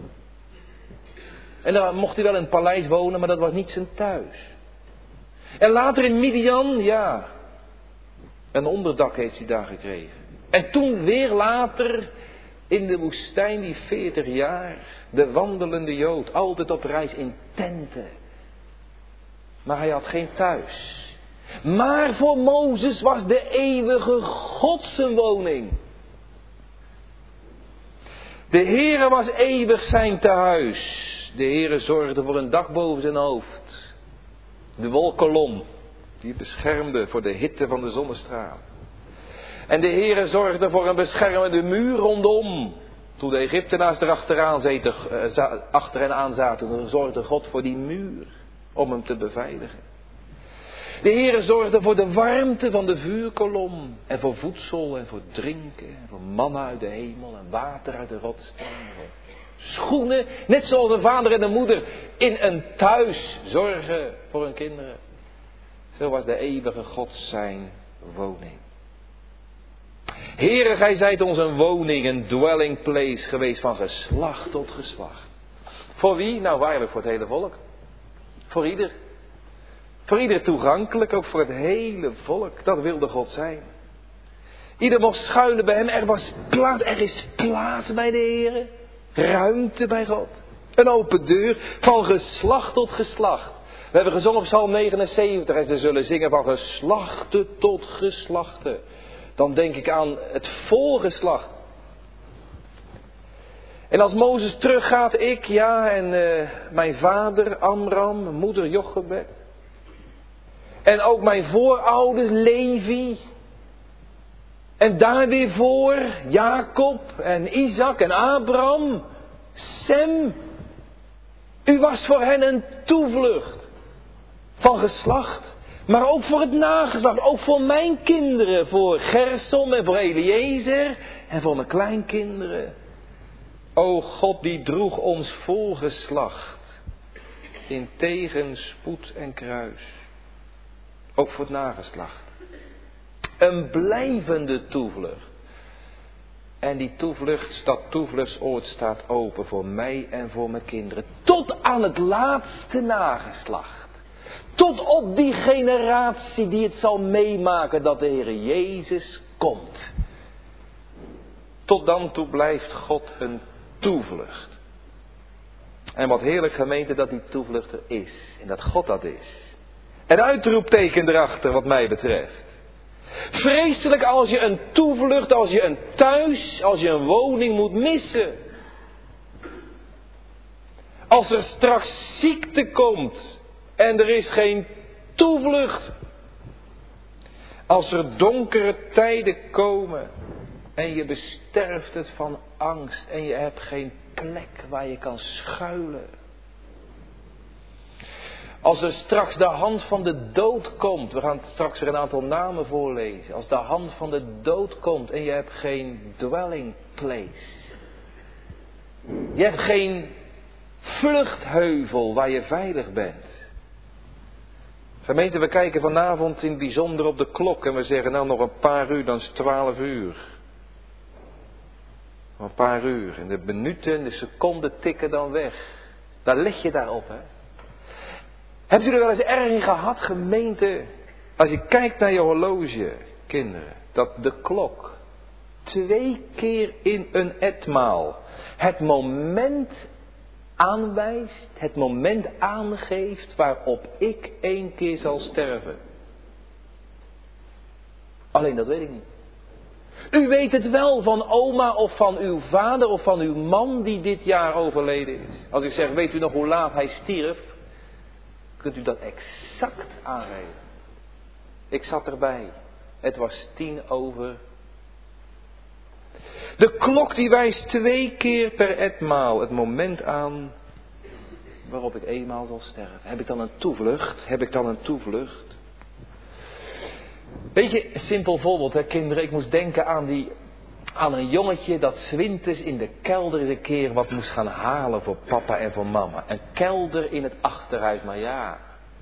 En dan mocht hij wel in het paleis wonen, maar dat was niet zijn thuis. En later in Midian, ja. Een onderdak heeft hij daar gekregen. En toen weer later in de woestijn die 40 jaar. De wandelende Jood. Altijd op reis in tenten. Maar hij had geen thuis. Maar voor Mozes was de eeuwige God zijn woning. De Heere was eeuwig zijn tehuis. De Heere zorgde voor een dak boven zijn hoofd. De wolkolom. Die beschermde voor de hitte van de zonnestraal. En de Heere zorgde voor een beschermende muur rondom. Toen de Egyptenaars er achter hen aan zaten, dan zorgde God voor die muur om hem te beveiligen. De Heere zorgde voor de warmte van de vuurkolom. En voor voedsel en voor drinken. En voor manna uit de hemel en water uit de rotsteen. Schoenen, net zoals een vader en een moeder in een thuis zorgen voor hun kinderen. Zo was de eeuwige God zijn woning. Heere, gij zijt ons een woning, een dwelling place geweest van geslacht tot geslacht. Voor wie? Nou, eigenlijk voor het hele volk. Voor ieder. Voor ieder toegankelijk, ook voor het hele volk. Dat wilde God zijn. Ieder mocht schuilen bij hem. Er is plaats bij de Heere. Ruimte bij God. Een open deur van geslacht tot geslacht. We hebben gezongen op Psalm 79 en ze zullen zingen van geslachten tot geslachten. Dan denk ik aan het voorgeslacht. En als Mozes teruggaat, en mijn vader Amram, mijn moeder Jochebed. En ook mijn voorouders Levi. En daar weer voor Jacob en Isaac en Abraham. Sem. U was voor hen een toevlucht. Van geslacht. Maar ook voor het nageslacht. Ook voor mijn kinderen. Voor Gersom en voor Eliezer. En voor mijn kleinkinderen. O God, die droeg ons vol geslacht in tegenspoed en kruis. Ook voor het nageslacht. Een blijvende toevlucht. En die toevlucht, dat toevluchtsoord staat open voor mij en voor mijn kinderen. Tot aan het laatste nageslacht. Tot op die generatie die het zal meemaken dat de Heer Jezus komt. Tot dan toe blijft God een toevlucht. En wat heerlijk gemeente dat die toevlucht er is. En dat God dat is. Een uitroepteken erachter wat mij betreft. Vreselijk als je een toevlucht, als je een thuis, als je een woning moet missen. Als er straks ziekte komt en er is geen toevlucht. Als er donkere tijden komen en je besterft het van angst en je hebt geen plek waar je kan schuilen. Als er straks de hand van de dood komt, we gaan straks weer een aantal namen voorlezen. Als de hand van de dood komt en je hebt geen dwelling place. Je hebt geen vluchtheuvel waar je veilig bent. Gemeente, we kijken vanavond in het bijzonder op de klok en we zeggen nou nog een paar uur, dan is het 12 uur. Nog een paar uur en de minuten en de seconden tikken dan weg. Daar let je daarop, hè. Hebt u er wel eens erg in gehad, gemeente? Als je kijkt naar je horloge, kinderen, dat de klok 2 keer in een etmaal het moment aanwijst, het moment aangeeft waarop ik 1 keer zal sterven. Alleen dat weet ik niet. U weet het wel van oma of van uw vader of van uw man die dit jaar overleden is. Als ik zeg, weet u nog hoe laat hij stierf? Kunt u dat exact aangeven? Ik zat erbij. Het was 10:00. De klok die wijst 2 keer per etmaal het moment aan waarop ik eenmaal zal sterven. Heb ik dan een toevlucht? Heb ik dan een toevlucht? Weet je, een simpel voorbeeld, hè, kinderen. Ik moest denken aan een jongetje dat 's winters in de kelder eens een keer wat moest gaan halen voor papa en voor mama. Een kelder in het achterhuis, maar ja.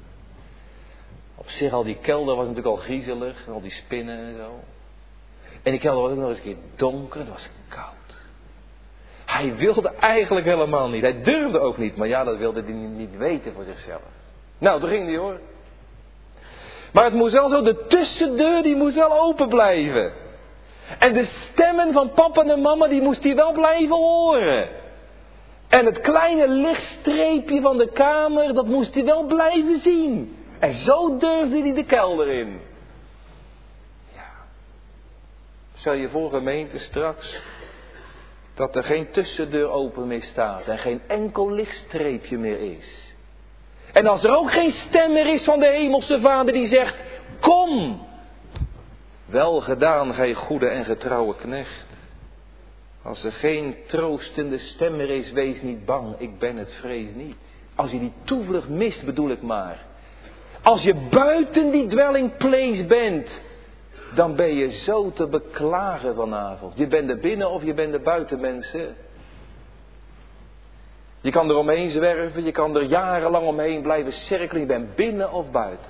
Op zich al die kelder was natuurlijk al griezelig en al die spinnen en zo. En die kelder was ook nog eens een keer donker, het was koud. Hij wilde eigenlijk helemaal niet, hij durfde ook niet, maar ja, dat wilde hij niet weten voor zichzelf. Nou, toen ging hij hoor. Maar het moest wel zo, de tussendeur die moest wel open blijven. En de stemmen van papa en mama die moest hij wel blijven horen. En het kleine lichtstreepje van de kamer, dat moest hij wel blijven zien. En zo durfde hij de kelder in. Ja. Stel je voor, gemeente, straks dat er geen tussendeur open meer staat en geen enkel lichtstreepje meer is. En als er ook geen stem meer is van de hemelse Vader die zegt, kom. Wel gedaan, gij goede en getrouwe knecht. Als er geen troostende stem meer is, wees niet bang, ik ben het, vrees niet. Als je die toevlucht mist, bedoel ik maar. Als je buiten die dwelling place bent, dan ben je zo te beklagen vanavond. Je bent er binnen of je bent er buiten, mensen. Je kan er omheen zwerven, je kan er jarenlang omheen blijven cirkelen. Je bent binnen of buiten.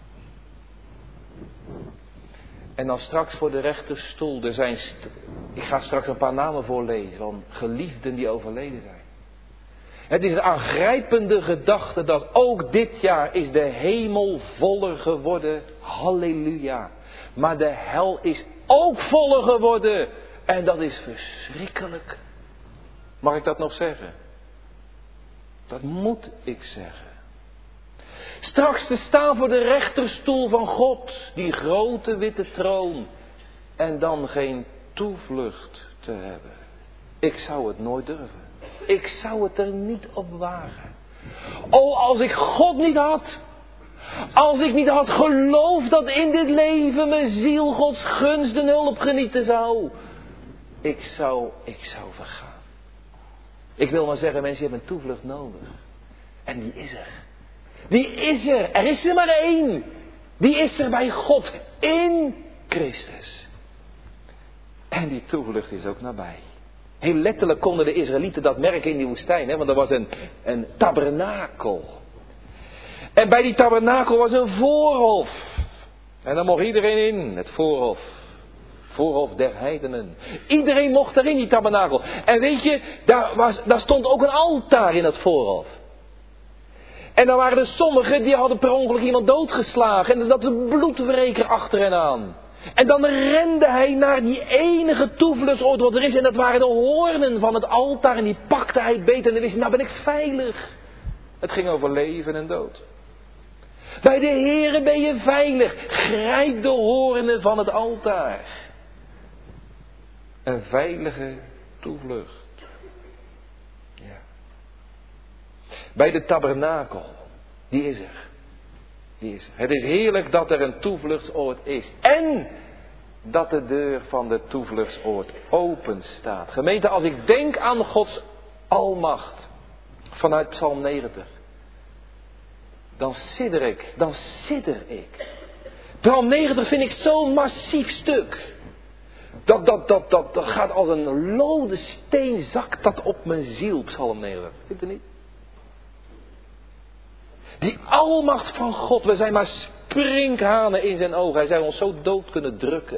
En dan straks voor de rechterstoel, ik ga straks een paar namen voorlezen van geliefden die overleden zijn. Het is een aangrijpende gedachte dat ook dit jaar is de hemel voller geworden. Halleluja. Maar de hel is ook voller geworden. En dat is verschrikkelijk. Mag ik dat nog zeggen? Dat moet ik zeggen. Straks te staan voor de rechterstoel van God. Die grote witte troon. En dan geen toevlucht te hebben. Ik zou het nooit durven. Ik zou het er niet op wagen. Oh, als ik God niet had. Als ik niet had geloofd dat in dit leven mijn ziel Gods gunst en hulp genieten zou. Ik zou vergaan. Ik wil maar zeggen, mensen, je hebt een toevlucht nodig. En die is er. Die is er. Er is er maar één. Die is er bij God in Christus. En die toevlucht is ook nabij. Heel letterlijk konden de Israëlieten dat merken in die woestijn. Hè? Want er was een tabernakel. En bij die tabernakel was een voorhof. En daar mocht iedereen in, het voorhof. Voorhof der heidenen. Iedereen mocht erin, die tabernakel. En weet je, daar stond ook een altaar in het voorhof. En dan waren er sommigen die hadden per ongeluk iemand doodgeslagen. En dat was een bloedwreker achter hen aan. En dan rende hij naar die enige toevluchtsoord wat er is. En dat waren de hoornen van het altaar. En die pakte hij beet. En dan wist hij, nou ben ik veilig. Het ging over leven en dood. Bij de Heere ben je veilig. Grijp de hoornen van het altaar. Een veilige toevlucht. Ja. Bij de tabernakel. Die is er. Het is heerlijk dat er een toevluchtsoord is. En dat de deur van de toevluchtsoord open staat. Gemeente, als ik denk aan Gods almacht. Vanuit Psalm 90. Dan sidder ik. Psalm 90 vind ik zo'n massief stuk. Dat gaat als een lode steen, zakt dat op mijn ziel, Psalm 90. Vindt u niet? Die almacht van God, we zijn maar sprinkhanen in zijn ogen. Hij zou ons zo dood kunnen drukken.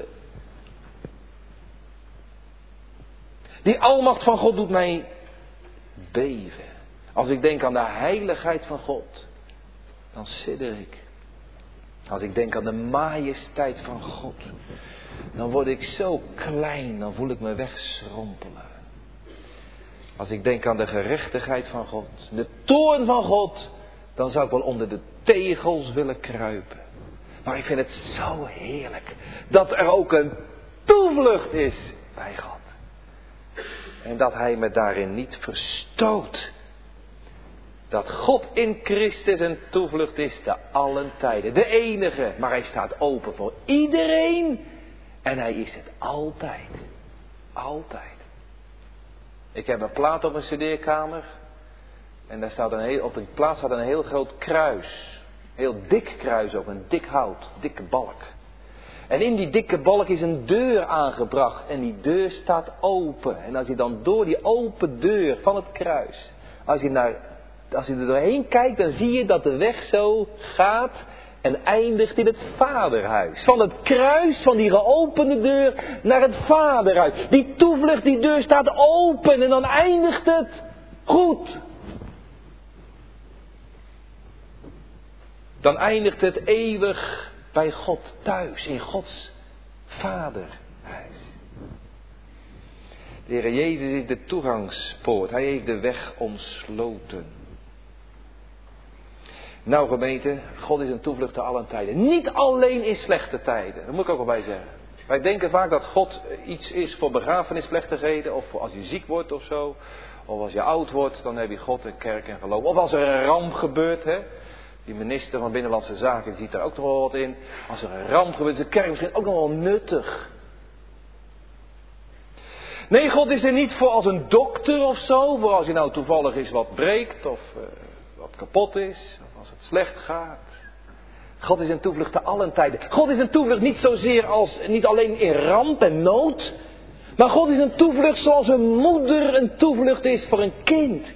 Die almacht van God doet mij beven. Als ik denk aan de heiligheid van God, dan sidder ik. Als ik denk aan de majesteit van God, dan word ik zo klein, dan voel ik me wegschrompelen. Als ik denk aan de gerechtigheid van God, de toorn van God, dan zou ik wel onder de tegels willen kruipen. Maar ik vind het zo heerlijk dat er ook een toevlucht is bij God. En dat hij me daarin niet verstoot. Dat God in Christus een toevlucht is te allen tijden. De enige, maar hij staat open voor iedereen. En hij is het altijd. Altijd. Ik heb een plaat op een cd-kamer. En daar staat op de plaat staat een heel groot kruis. Heel dik kruis ook, een dik hout, dikke balk. En in die dikke balk is een deur aangebracht. En die deur staat open. En als je dan door die open deur van het kruis, als je er doorheen kijkt, dan zie je dat de weg zo gaat en eindigt in het vaderhuis. Van het kruis, van die geopende deur, naar het vaderhuis. Die toevlucht, die deur staat open en dan eindigt het goed. Dan eindigt het eeuwig bij God thuis, in Gods vaderhuis. De Heer Jezus is de toegangspoort. Hij heeft de weg omsloten. Nou gemeente, God is een toevlucht te allen tijden. Niet alleen in slechte tijden, dat moet ik ook wel bij zeggen. Wij denken vaak dat God iets is voor begrafenisplechtigheden, of voor als je ziek wordt of zo. Of als je oud wordt, dan heb je God en kerk en geloof. Of als er een ramp gebeurt, hè. Die minister van Binnenlandse Zaken ziet daar ook toch wel wat in. Als er een ramp gebeurt, is de kerk misschien ook nog wel nuttig. Nee, God is er niet voor als een dokter of zo. Voor als je nou toevallig is wat breekt of wat kapot is. Of als het slecht gaat. God is een toevlucht te allen tijden. God is een toevlucht niet zozeer als, niet alleen in ramp en nood. Maar God is een toevlucht zoals een moeder een toevlucht is voor een kind.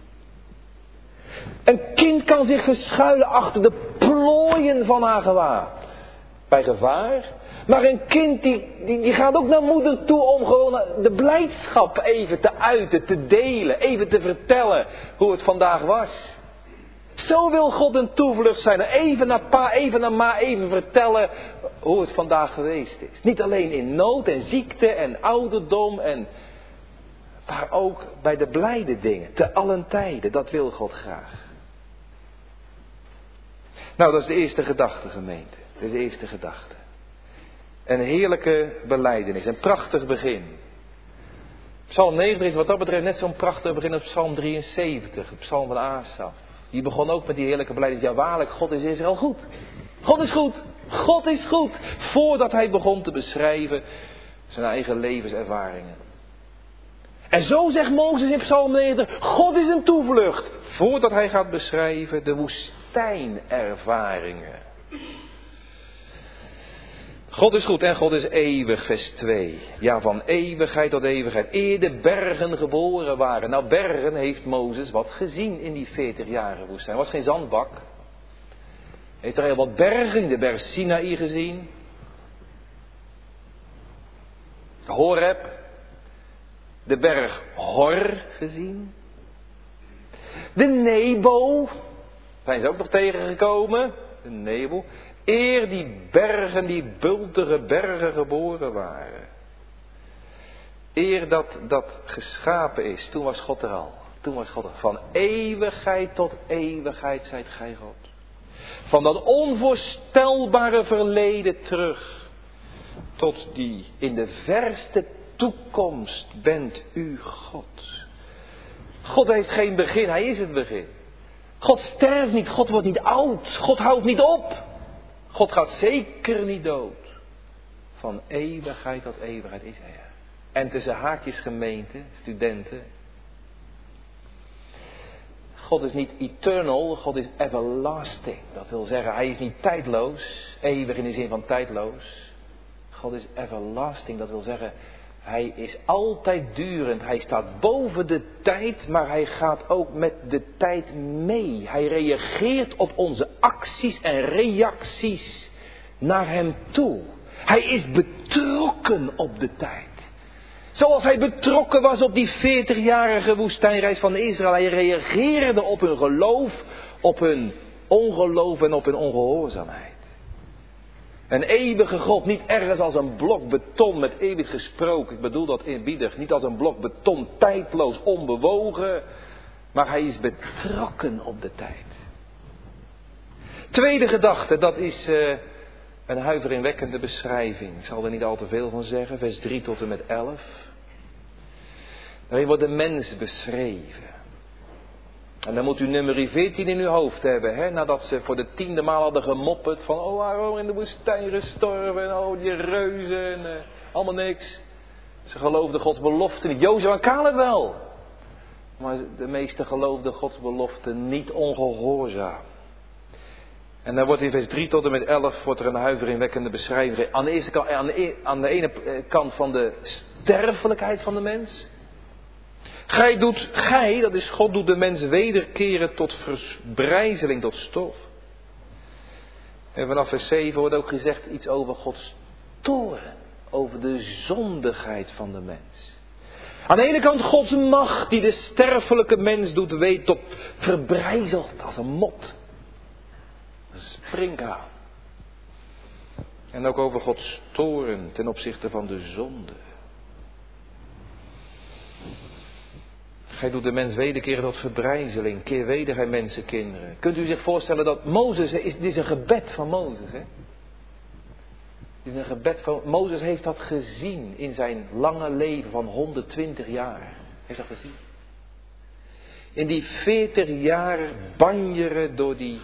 Een kind kan zich verschuilen achter de plooien van haar gewaad. Bij gevaar. Maar een kind die gaat ook naar moeder toe om gewoon de blijdschap even te uiten, te delen. Even te vertellen hoe het vandaag was. Zo wil God een toevlucht zijn. Even naar pa, even naar ma, even vertellen hoe het vandaag geweest is. Niet alleen in nood en ziekte en ouderdom, maar ook bij de blijde dingen. Te allen tijden, dat wil God graag. Nou, dat is de eerste gedachte, gemeente. Dat is de eerste gedachte. Een heerlijke belijdenis, een prachtig begin. Psalm 90 is wat dat betreft net zo'n prachtig begin als Psalm 73, het psalm van Asaf. Die begon ook met die heerlijke belijdenis. Ja, waarlijk, God is Israël goed. God is goed. God is goed. Voordat hij begon te beschrijven zijn eigen levenservaringen. En zo zegt Mozes in Psalm 90, God is een toevlucht. Voordat hij gaat beschrijven de woestijnervaringen. God is goed en God is eeuwig, vers 2. Ja, van eeuwigheid tot eeuwigheid. Eer de bergen geboren waren. Nou, bergen heeft Mozes wat gezien in die 40 jaren woestijn. Het was geen zandbak. Heeft er heel wat bergen, de berg Sinaï gezien. Horeb. De berg Hor gezien. De Nebo. Zijn ze ook nog tegengekomen? De Nebo. Eer die bergen, die bultige bergen geboren waren. Eer dat geschapen is. Toen was God er al. Toen was God er. Van eeuwigheid tot eeuwigheid zijt gij God. Van dat onvoorstelbare verleden terug. Tot die in de verste toekomst bent u God. God heeft geen begin, hij is het begin. God sterft niet, God wordt niet oud, God houdt niet op. God gaat zeker niet dood. Van eeuwigheid tot eeuwigheid is hij er. En tussen haakjes gemeente, studenten. God is niet eternal, God is everlasting. Dat wil zeggen, hij is niet tijdloos. Eeuwig in de zin van tijdloos. God is everlasting, dat wil zeggen, hij is altijd durend. Hij staat boven de tijd, maar hij gaat ook met de tijd mee. Hij reageert op onze acties en reacties naar hem toe. Hij is betrokken op de tijd. Zoals hij betrokken was op die 40-jarige woestijnreis van Israël. Hij reageerde op hun geloof, op hun ongeloof en op hun ongehoorzaamheid. Een eeuwige God, niet ergens als een blok beton met eeuwig gesproken. Ik bedoel dat eerbiedig. Niet als een blok beton, tijdloos, onbewogen. Maar hij is betrokken op de tijd. Tweede gedachte, dat is een huiveringwekkende beschrijving. Ik zal er niet al te veel van zeggen. Vers 3 tot en met 11. Daarin wordt de mens beschreven. En dan moet u nummer 14 in uw hoofd hebben. Hè? Nadat ze voor de 10e maal hadden gemopperd. Van waarom in de woestijn gestorven. En die reuzen. En allemaal niks. Ze geloofden Gods belofte niet. Jozua en Caleb wel. Maar de meesten geloofden Gods belofte niet, ongehoorzaam. En dan wordt in vers 3 tot en met 11 wordt er een huiveringwekkende beschrijving. Aan de ene kant van de sterfelijkheid van de mens. Gij, dat is God, doet de mens wederkeren tot verbrijzeling, tot stof. En vanaf vers 7 wordt ook gezegd iets over Gods toorn. Over de zondigheid van de mens. Aan de ene kant Gods macht die de sterfelijke mens doet weet tot verbrijzeld als een mot. Een sprinkhaan. En ook over Gods toorn ten opzichte van de zonde. Hij doet de mens wederkeren tot verbrijzeling. Keer weder gij mensenkinderen. Kunt u zich voorstellen dat Mozes, dit is een gebed van Mozes. Hè? Dit is een gebed van Mozes heeft dat gezien in zijn lange leven van 120 jaar. Heeft dat gezien. In die 40 jaar banjeren door die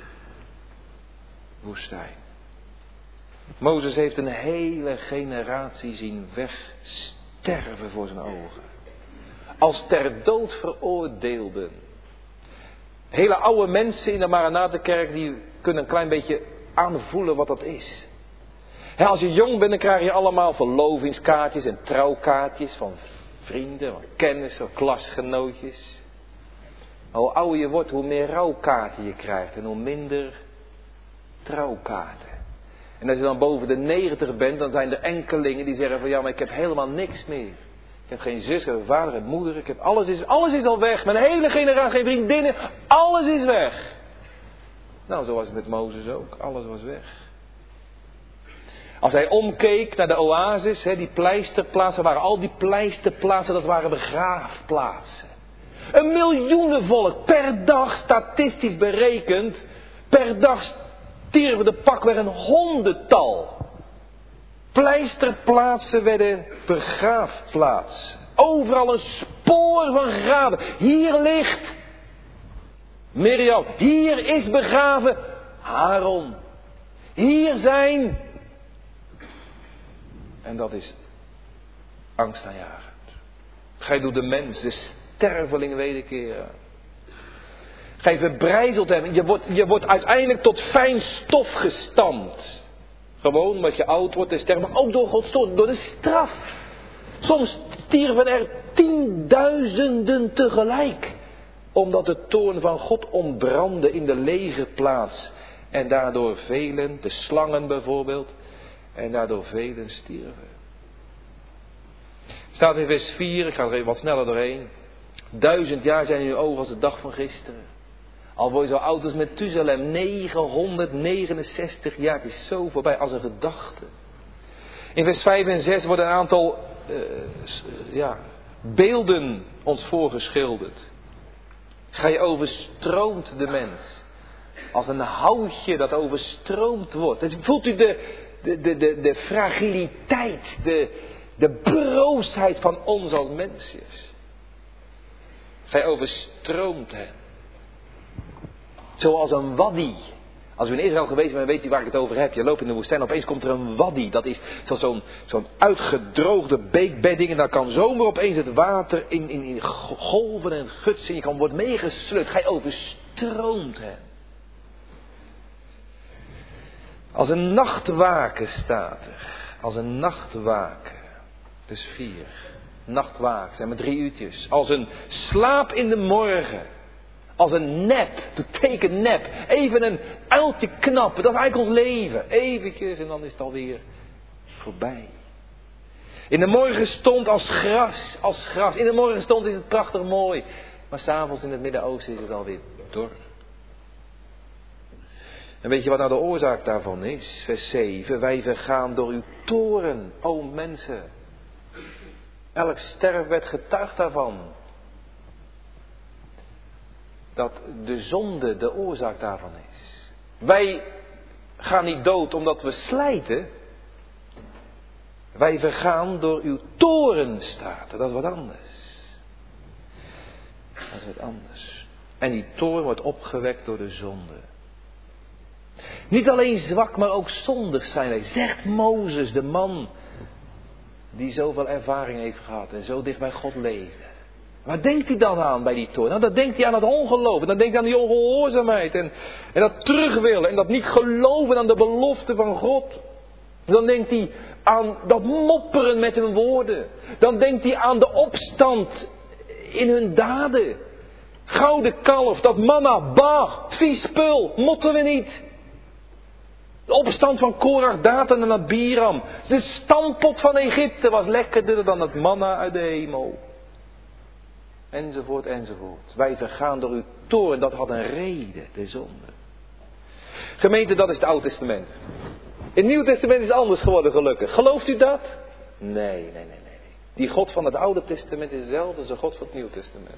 woestijn. Mozes heeft een hele generatie zien wegsterven voor zijn ogen. Als ter dood veroordeelden. Hele oude mensen in de Maranatenkerk die kunnen een klein beetje aanvoelen wat dat is. Als je jong bent dan krijg je allemaal verlovingskaartjes en trouwkaartjes van vrienden, van kennissen, van klasgenootjes. Maar hoe ouder je wordt, hoe meer rouwkaarten je krijgt en hoe minder trouwkaarten. En als je dan boven de 90 bent, dan zijn er enkelingen die zeggen van ja, maar ik heb helemaal niks meer. Ik heb geen zus, ik heb geen vader, ik heb moeder, alles is al weg. Mijn hele generatie, geen vriendinnen, alles is weg. Nou, zo was het met Mozes ook, alles was weg. Als hij omkeek naar de oases, die pleisterplaatsen, waren al die pleisterplaatsen, dat waren begraafplaatsen. 1 miljoenenvolk per dag, statistisch berekend, per dag stierven de pakweg een honderdtal. Pleisterplaatsen werden begraafplaatsen. Overal een spoor van graven. Hier ligt Mirjam. Hier is begraven Aaron. Hier zijn. En dat is angstaanjagend. Gij doet de mens, de sterveling wederkeren. Gij verbrijzelt hem. Je wordt uiteindelijk tot fijn stof gestampt. Gewoon omdat je oud wordt en sterft, maar ook door Gods toorn, door de straf. Soms stierven er 10.000 tegelijk. Omdat de toorn van God ontbrandde in de lege plaats. En daardoor velen, de slangen bijvoorbeeld, en daardoor velen stierven. Staat in vers 4, ik ga er even wat sneller doorheen. 1000 jaar zijn in uw ogen als de dag van gisteren. Al word je zo oud als Methuselem, 969 jaar, het is zo voorbij als een gedachte. In vers 5 en 6 worden een aantal beelden ons voorgeschilderd. Gij overstroomt de mens. Als een houtje dat overstroomd wordt. Dus voelt u de fragiliteit, de broosheid van ons als mensjes. Gij overstroomt hem. Zoals een waddi. Als u in Israël geweest bent, weet u waar ik het over heb. Je loopt in de woestijn, opeens komt er een waddi. Dat is zo'n uitgedroogde beekbedding. En dan kan zomaar opeens het water in golven en gutsen. Je wordt meegesleurd. Gij overstroomt hem. Als een nachtwaken staat er. Als een nachtwaken. Dus 4. Nachtwaken zijn maar 3 uurtjes. Als een slaap in de morgen. Als een nep. Dat betekent nep. Even een uiltje knappen. Dat is eigenlijk ons leven. Eventjes en dan is het alweer voorbij. In de morgenstond als gras. Als gras. In de morgenstond is het prachtig mooi. Maar s'avonds in het Midden-Oosten is het alweer dor. En weet je wat nou de oorzaak daarvan is? Vers 7. Wij vergaan door uw toorn, o mensen. Elk sterfbed getuigt daarvan. Dat de zonde de oorzaak daarvan is. Wij gaan niet dood omdat we slijten. Wij vergaan door uw toorn, staat er. Dat is wat anders. Dat is wat anders. En die toorn wordt opgewekt door de zonde. Niet alleen zwak, maar ook zondig zijn wij. Zegt Mozes, de man die zoveel ervaring heeft gehad en zo dicht bij God leefde. Waar denkt hij dan aan bij die toorn? Nou, dan denkt hij aan het ongeloof. En dan denkt hij aan die ongehoorzaamheid. En dat terug willen. En dat niet geloven aan de belofte van God. Dan denkt hij aan dat mopperen met hun woorden. Dan denkt hij aan de opstand in hun daden. Gouden kalf, dat manna, bah, vies spul, motten we niet. De opstand van Korach, Datan en Abiram. De stampot van Egypte was lekkerder dan het manna uit de hemel. Enzovoort, enzovoort. Wij vergaan door uw toorn, dat had een reden, de zonde. Gemeente, dat is het Oude Testament. Het Nieuwe Testament is anders geworden, gelukkig. Gelooft u dat? Nee. Die God van het Oude Testament is hetzelfde als de God van het Nieuwe Testament.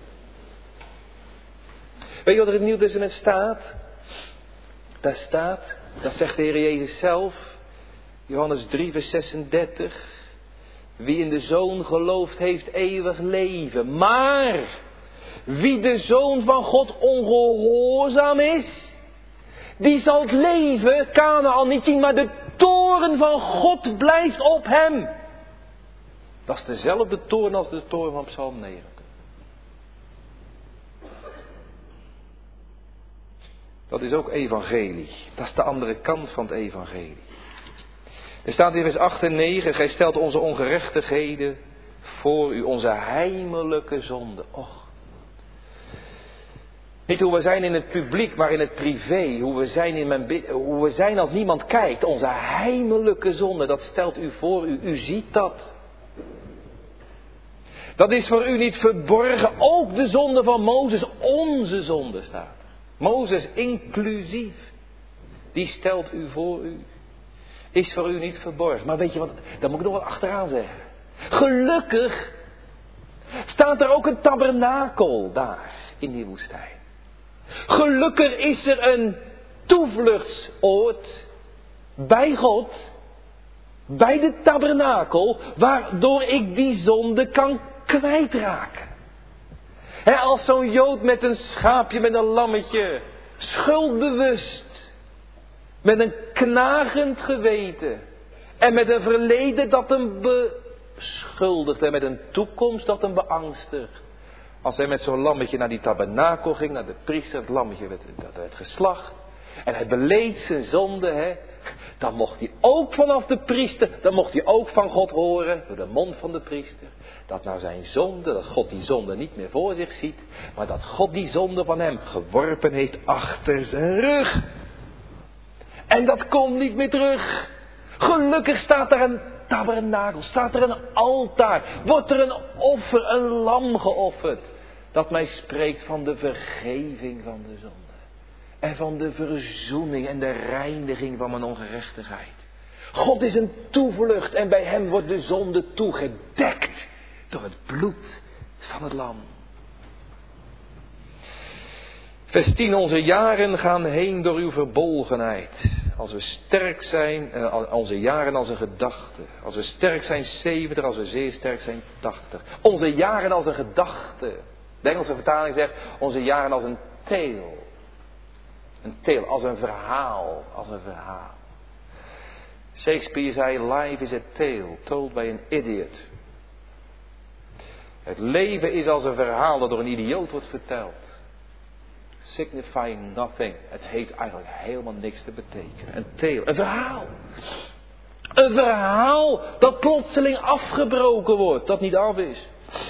Weet je wat er in het Nieuwe Testament staat? Daar staat, dat zegt de Heer Jezus zelf, Johannes 3 vers 36. Wie in de Zoon gelooft heeft eeuwig leven. Maar wie de Zoon van God ongehoorzaam is, die zal het leven, Kanaän niet zien, maar de toorn van God blijft op hem. Dat is dezelfde toorn als de toorn van Psalm 90. Dat is ook evangelie. Dat is de andere kant van het evangelie. Er staat in vers 8 en 9. Gij stelt onze ongerechtigheden voor u, onze heimelijke zonde. Och. Niet hoe we zijn in het publiek, maar in het privé. Hoe we zijn als niemand kijkt. Onze heimelijke zonde, dat stelt u voor u. U ziet dat. Dat is voor u niet verborgen. Ook de zonde van Mozes, onze zonde staat er. Mozes inclusief. Die stelt u voor u. Is voor u niet verborgen. Maar weet je wat, daar moet ik nog wat achteraan zeggen. Gelukkig staat er ook een tabernakel daar in die woestijn. Gelukkig is er een toevluchtsoord bij God, bij de tabernakel, waardoor ik die zonde kan kwijtraken. Als zo'n Jood met een schaapje, met een lammetje, schuldbewust, met een knagend geweten en met een verleden dat hem beschuldigt en met een toekomst dat hem beangstigt. Als hij met zo'n lammetje naar die tabernakel ging, naar de priester, het lammetje werd geslacht. En hij beleed zijn zonde, kerk. Dan mocht hij ook vanaf de priester, dan mocht hij ook van God horen, door de mond van de priester. Dat nou zijn zonde, dat God die zonde niet meer voor zich ziet. Maar dat God die zonde van hem geworpen heeft achter zijn rug. En dat komt niet meer terug. Gelukkig staat er een tabernakels, staat er een altaar, wordt er een offer, een lam geofferd, dat mij spreekt van de vergeving van de zonde. En van de verzoening en de reiniging van mijn ongerechtigheid. God is een toevlucht en bij hem wordt de zonde toegedekt door het bloed van het lam. Vers 10, onze jaren gaan heen door uw verbolgenheid. Als we sterk zijn, onze jaren als een gedachte. Als we sterk zijn 70, als we zeer sterk zijn 80. Onze jaren als een gedachte. De Engelse vertaling zegt, onze jaren als een tale. Een tale, als een verhaal. Als een verhaal. Shakespeare zei, life is a tale, told by an idiot. Het leven is als een verhaal dat door een idioot wordt verteld. Signifying nothing. Het heeft eigenlijk helemaal niks te betekenen. Een tale, een verhaal. Een verhaal dat plotseling afgebroken wordt, dat niet af is.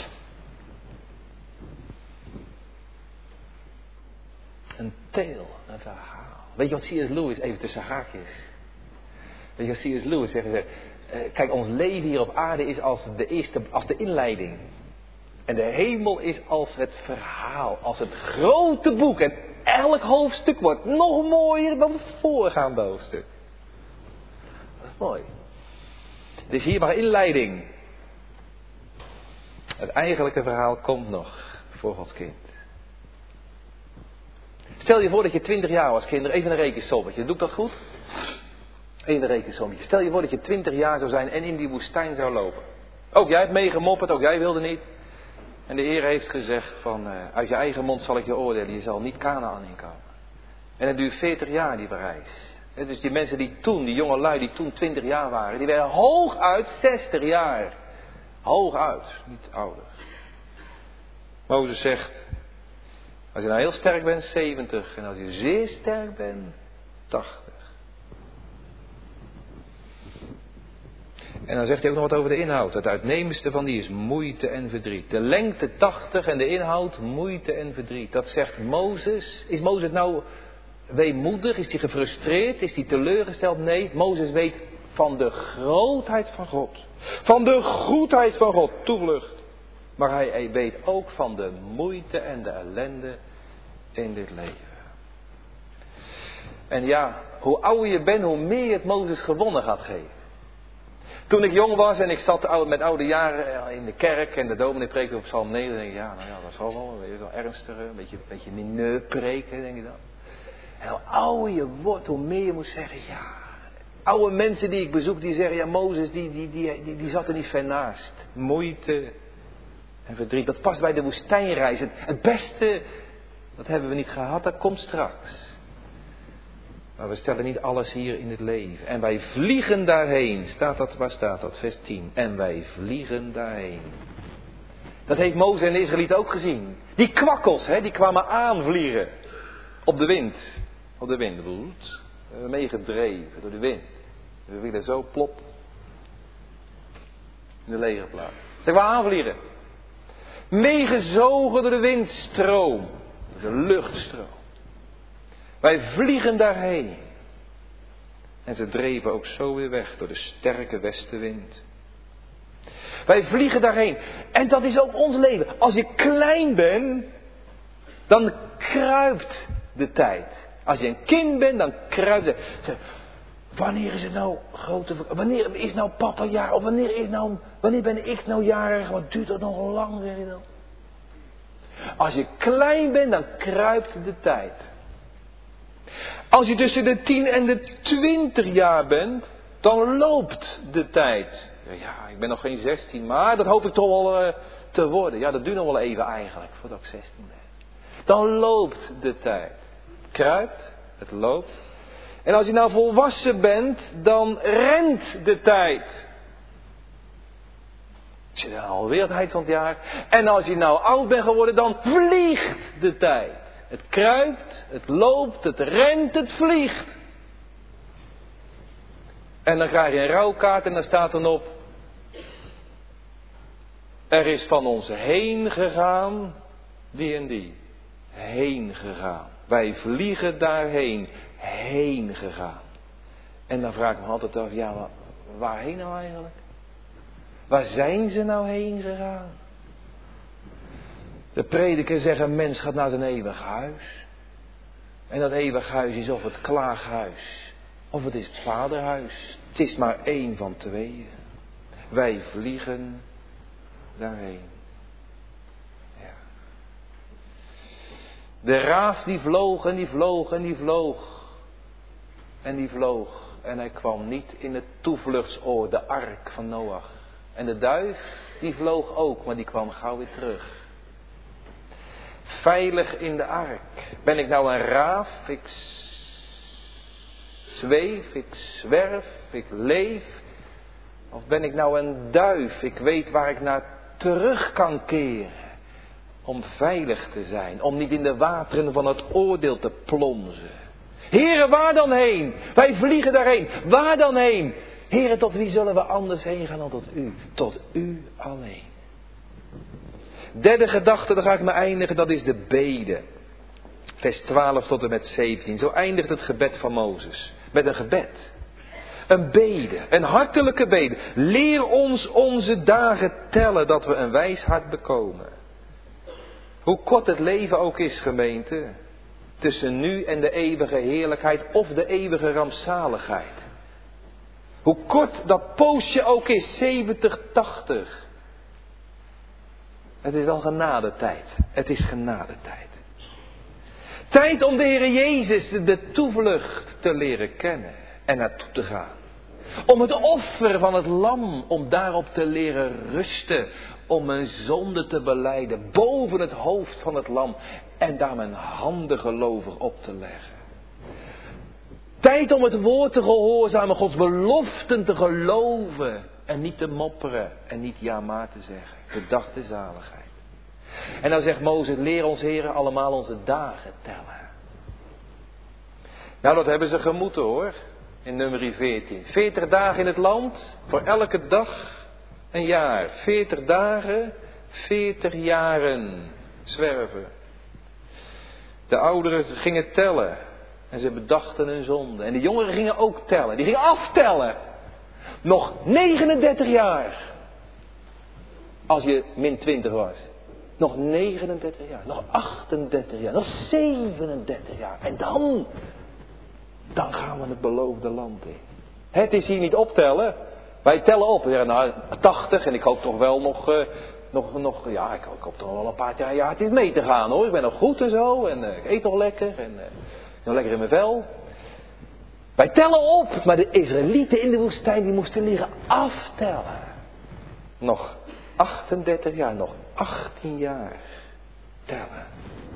Een tale, een verhaal. Weet je wat C.S. Lewis, even tussen haakjes. Weet je wat C.S. Lewis zegt? Kijk, ons leven hier op aarde is als de inleiding. En de hemel is als het verhaal, als het grote boek. En elk hoofdstuk wordt nog mooier dan het voorgaande hoofdstuk. Dat is mooi. Het is hier maar inleiding. Het eigenlijke verhaal komt nog voor Gods kind. Stel je voor dat je 20 jaar was, kinderen. Even een rekensommetje. Doe ik dat goed? Even een rekensommetje. Stel je voor dat je 20 jaar zou zijn en in die woestijn zou lopen. Ook jij hebt meegemopperd, ook jij wilde niet. En de Heer heeft gezegd van, uit je eigen mond zal ik je oordelen, je zal niet Kanaan inkomen. En het duurt 40 jaar die reis. Dus die mensen die jonge lui die toen 20 jaar waren, die werden hooguit 60 jaar. Hooguit, niet ouder. Mozes zegt, als je nou heel sterk bent, 70. En als je zeer sterk bent, 80. En dan zegt hij ook nog wat over de inhoud. Het uitnemendste van die is moeite en verdriet. De lengte 80 en de inhoud moeite en verdriet. Dat zegt Mozes. Is Mozes nou weemoedig? Is hij gefrustreerd? Is hij teleurgesteld? Nee, Mozes weet van de grootheid van God. Van de goedheid van God. Toevlucht. Maar hij weet ook van de moeite en de ellende in dit leven. En ja, hoe ouder je bent, hoe meer je het Mozes gewonnen gaat geven. Toen ik jong was en ik zat met oude jaren in de kerk en de dominee preekte op Psalm 9, dan denk ik, ja, dat zal wel ernstiger, een beetje mineur preken, denk ik dan. En hoe ouder je wordt, hoe meer je moet zeggen, ja. Oude mensen die ik bezoek, die zeggen, ja, Mozes, die zat er niet ver naast. Moeite en verdriet, dat past bij de woestijnreis. Het beste, dat hebben we niet gehad, dat komt straks. Maar we stellen niet alles hier in het leven. En wij vliegen daarheen. Waar staat dat? Vers 10. En wij vliegen daarheen. Dat heeft Mozes en de Israëlieten ook gezien. Die kwakkels, die kwamen aanvliegen. Op de wind. Op de wind. Meegedreven door de wind. Ze vielen zo plop. In de legerplaats. Ze kwamen aanvliegen. Meegezogen door de windstroom. Door de luchtstroom. Wij vliegen daarheen. En ze dreven ook zo weer weg door de sterke westenwind. Wij vliegen daarheen. En dat is ook ons leven. Als je klein bent, dan kruipt de tijd. Als je een kind bent, dan kruipt de tijd. Wanneer is het nou wanneer is nou papa jarig? Of wanneer ben ik nou jarig? Wat duurt dat nog lang? Zeg je dan? Als je klein bent, dan kruipt de tijd. Als je tussen de 10 en de 20 jaar bent, dan loopt de tijd. Ja, ik ben nog geen 16, maar dat hoop ik toch wel te worden. Ja, dat duurt nog wel even eigenlijk, voordat ik 16 ben. Dan loopt de tijd. Het kruipt, het loopt. En als je nou volwassen bent, dan rent de tijd. Het zit alweer het eind van het jaar. En als je nou oud bent geworden, dan vliegt de tijd. Het kruipt, het loopt, het rent, het vliegt. En dan krijg je een rouwkaart en dan staat erop: er is van ons heen gegaan, die en die. Heen gegaan. Wij vliegen daarheen. Heen gegaan. En dan vraag ik me altijd af, ja, maar waarheen nou eigenlijk? Waar zijn ze nou heen gegaan? De prediker zegt, een mens gaat naar zijn eeuwig huis. En dat eeuwig huis is of het klaaghuis, of het is het vaderhuis. Het is maar één van tweeën. Wij vliegen daarheen. Ja. De raaf die vloog en die vloog en die vloog. En die vloog. En hij kwam niet in het toevluchtsoord, de ark van Noach. En de duif, die vloog ook, maar die kwam gauw weer terug. Veilig in de ark. Ben ik nou een raaf? Ik zweef, ik zwerf, ik leef. Of ben ik nou een duif? Ik weet waar ik naar terug kan keren. Om veilig te zijn. Om niet in de wateren van het oordeel te plonzen. Heren, waar dan heen? Wij vliegen daarheen. Waar dan heen? Heren, tot wie zullen we anders heen gaan dan tot u? Tot u alleen. Derde gedachte, daar ga ik me eindigen, dat is de bede. Vers 12 tot en met 17. Zo eindigt het gebed van Mozes. Met een gebed. Een bede, een hartelijke bede. Leer ons onze dagen tellen, dat we een wijs hart bekomen. Hoe kort het leven ook is, gemeente. Tussen nu en de eeuwige heerlijkheid of de eeuwige rampzaligheid. Hoe kort dat poosje ook is, 70, 80. Het is al genadetijd. Het is genadetijd. Tijd om de Heer Jezus, de toevlucht, te leren kennen en naartoe te gaan. Om het offer van het lam, om daarop te leren rusten. Om mijn zonde te belijden boven het hoofd van het lam. En daar mijn handen gelovig op te leggen. Tijd om het woord te gehoorzamen, Gods beloften te geloven. En niet te mopperen en niet ja maar te zeggen. De dag der zaligheid. En dan zegt Mozes, leer ons heren allemaal onze dagen tellen. Nou, dat hebben ze gemoeten hoor. In nummer 14. 40 dagen in het land, voor elke dag een jaar. 40 dagen, 40 jaren zwerven. De ouderen gingen tellen. En ze bedachten hun zonde. En de jongeren gingen ook tellen. Die gingen aftellen. Nog 39 jaar. Als je min 20 was. Nog 39 jaar. Nog 38 jaar. Nog 37 jaar. En dan gaan we het beloofde land in. Het is hier niet optellen. Wij tellen op. We zeggen nou 80 en ik hoop toch wel nog ja, ik hoop toch wel een paar jaar het is mee te gaan hoor. Ik ben nog goed en zo. En ik eet nog lekker. En nog lekker in mijn vel. Wij tellen op. Maar de Israëlieten in de woestijn die moesten leren aftellen. Nog 38 jaar. Nog 18 jaar. Tellen.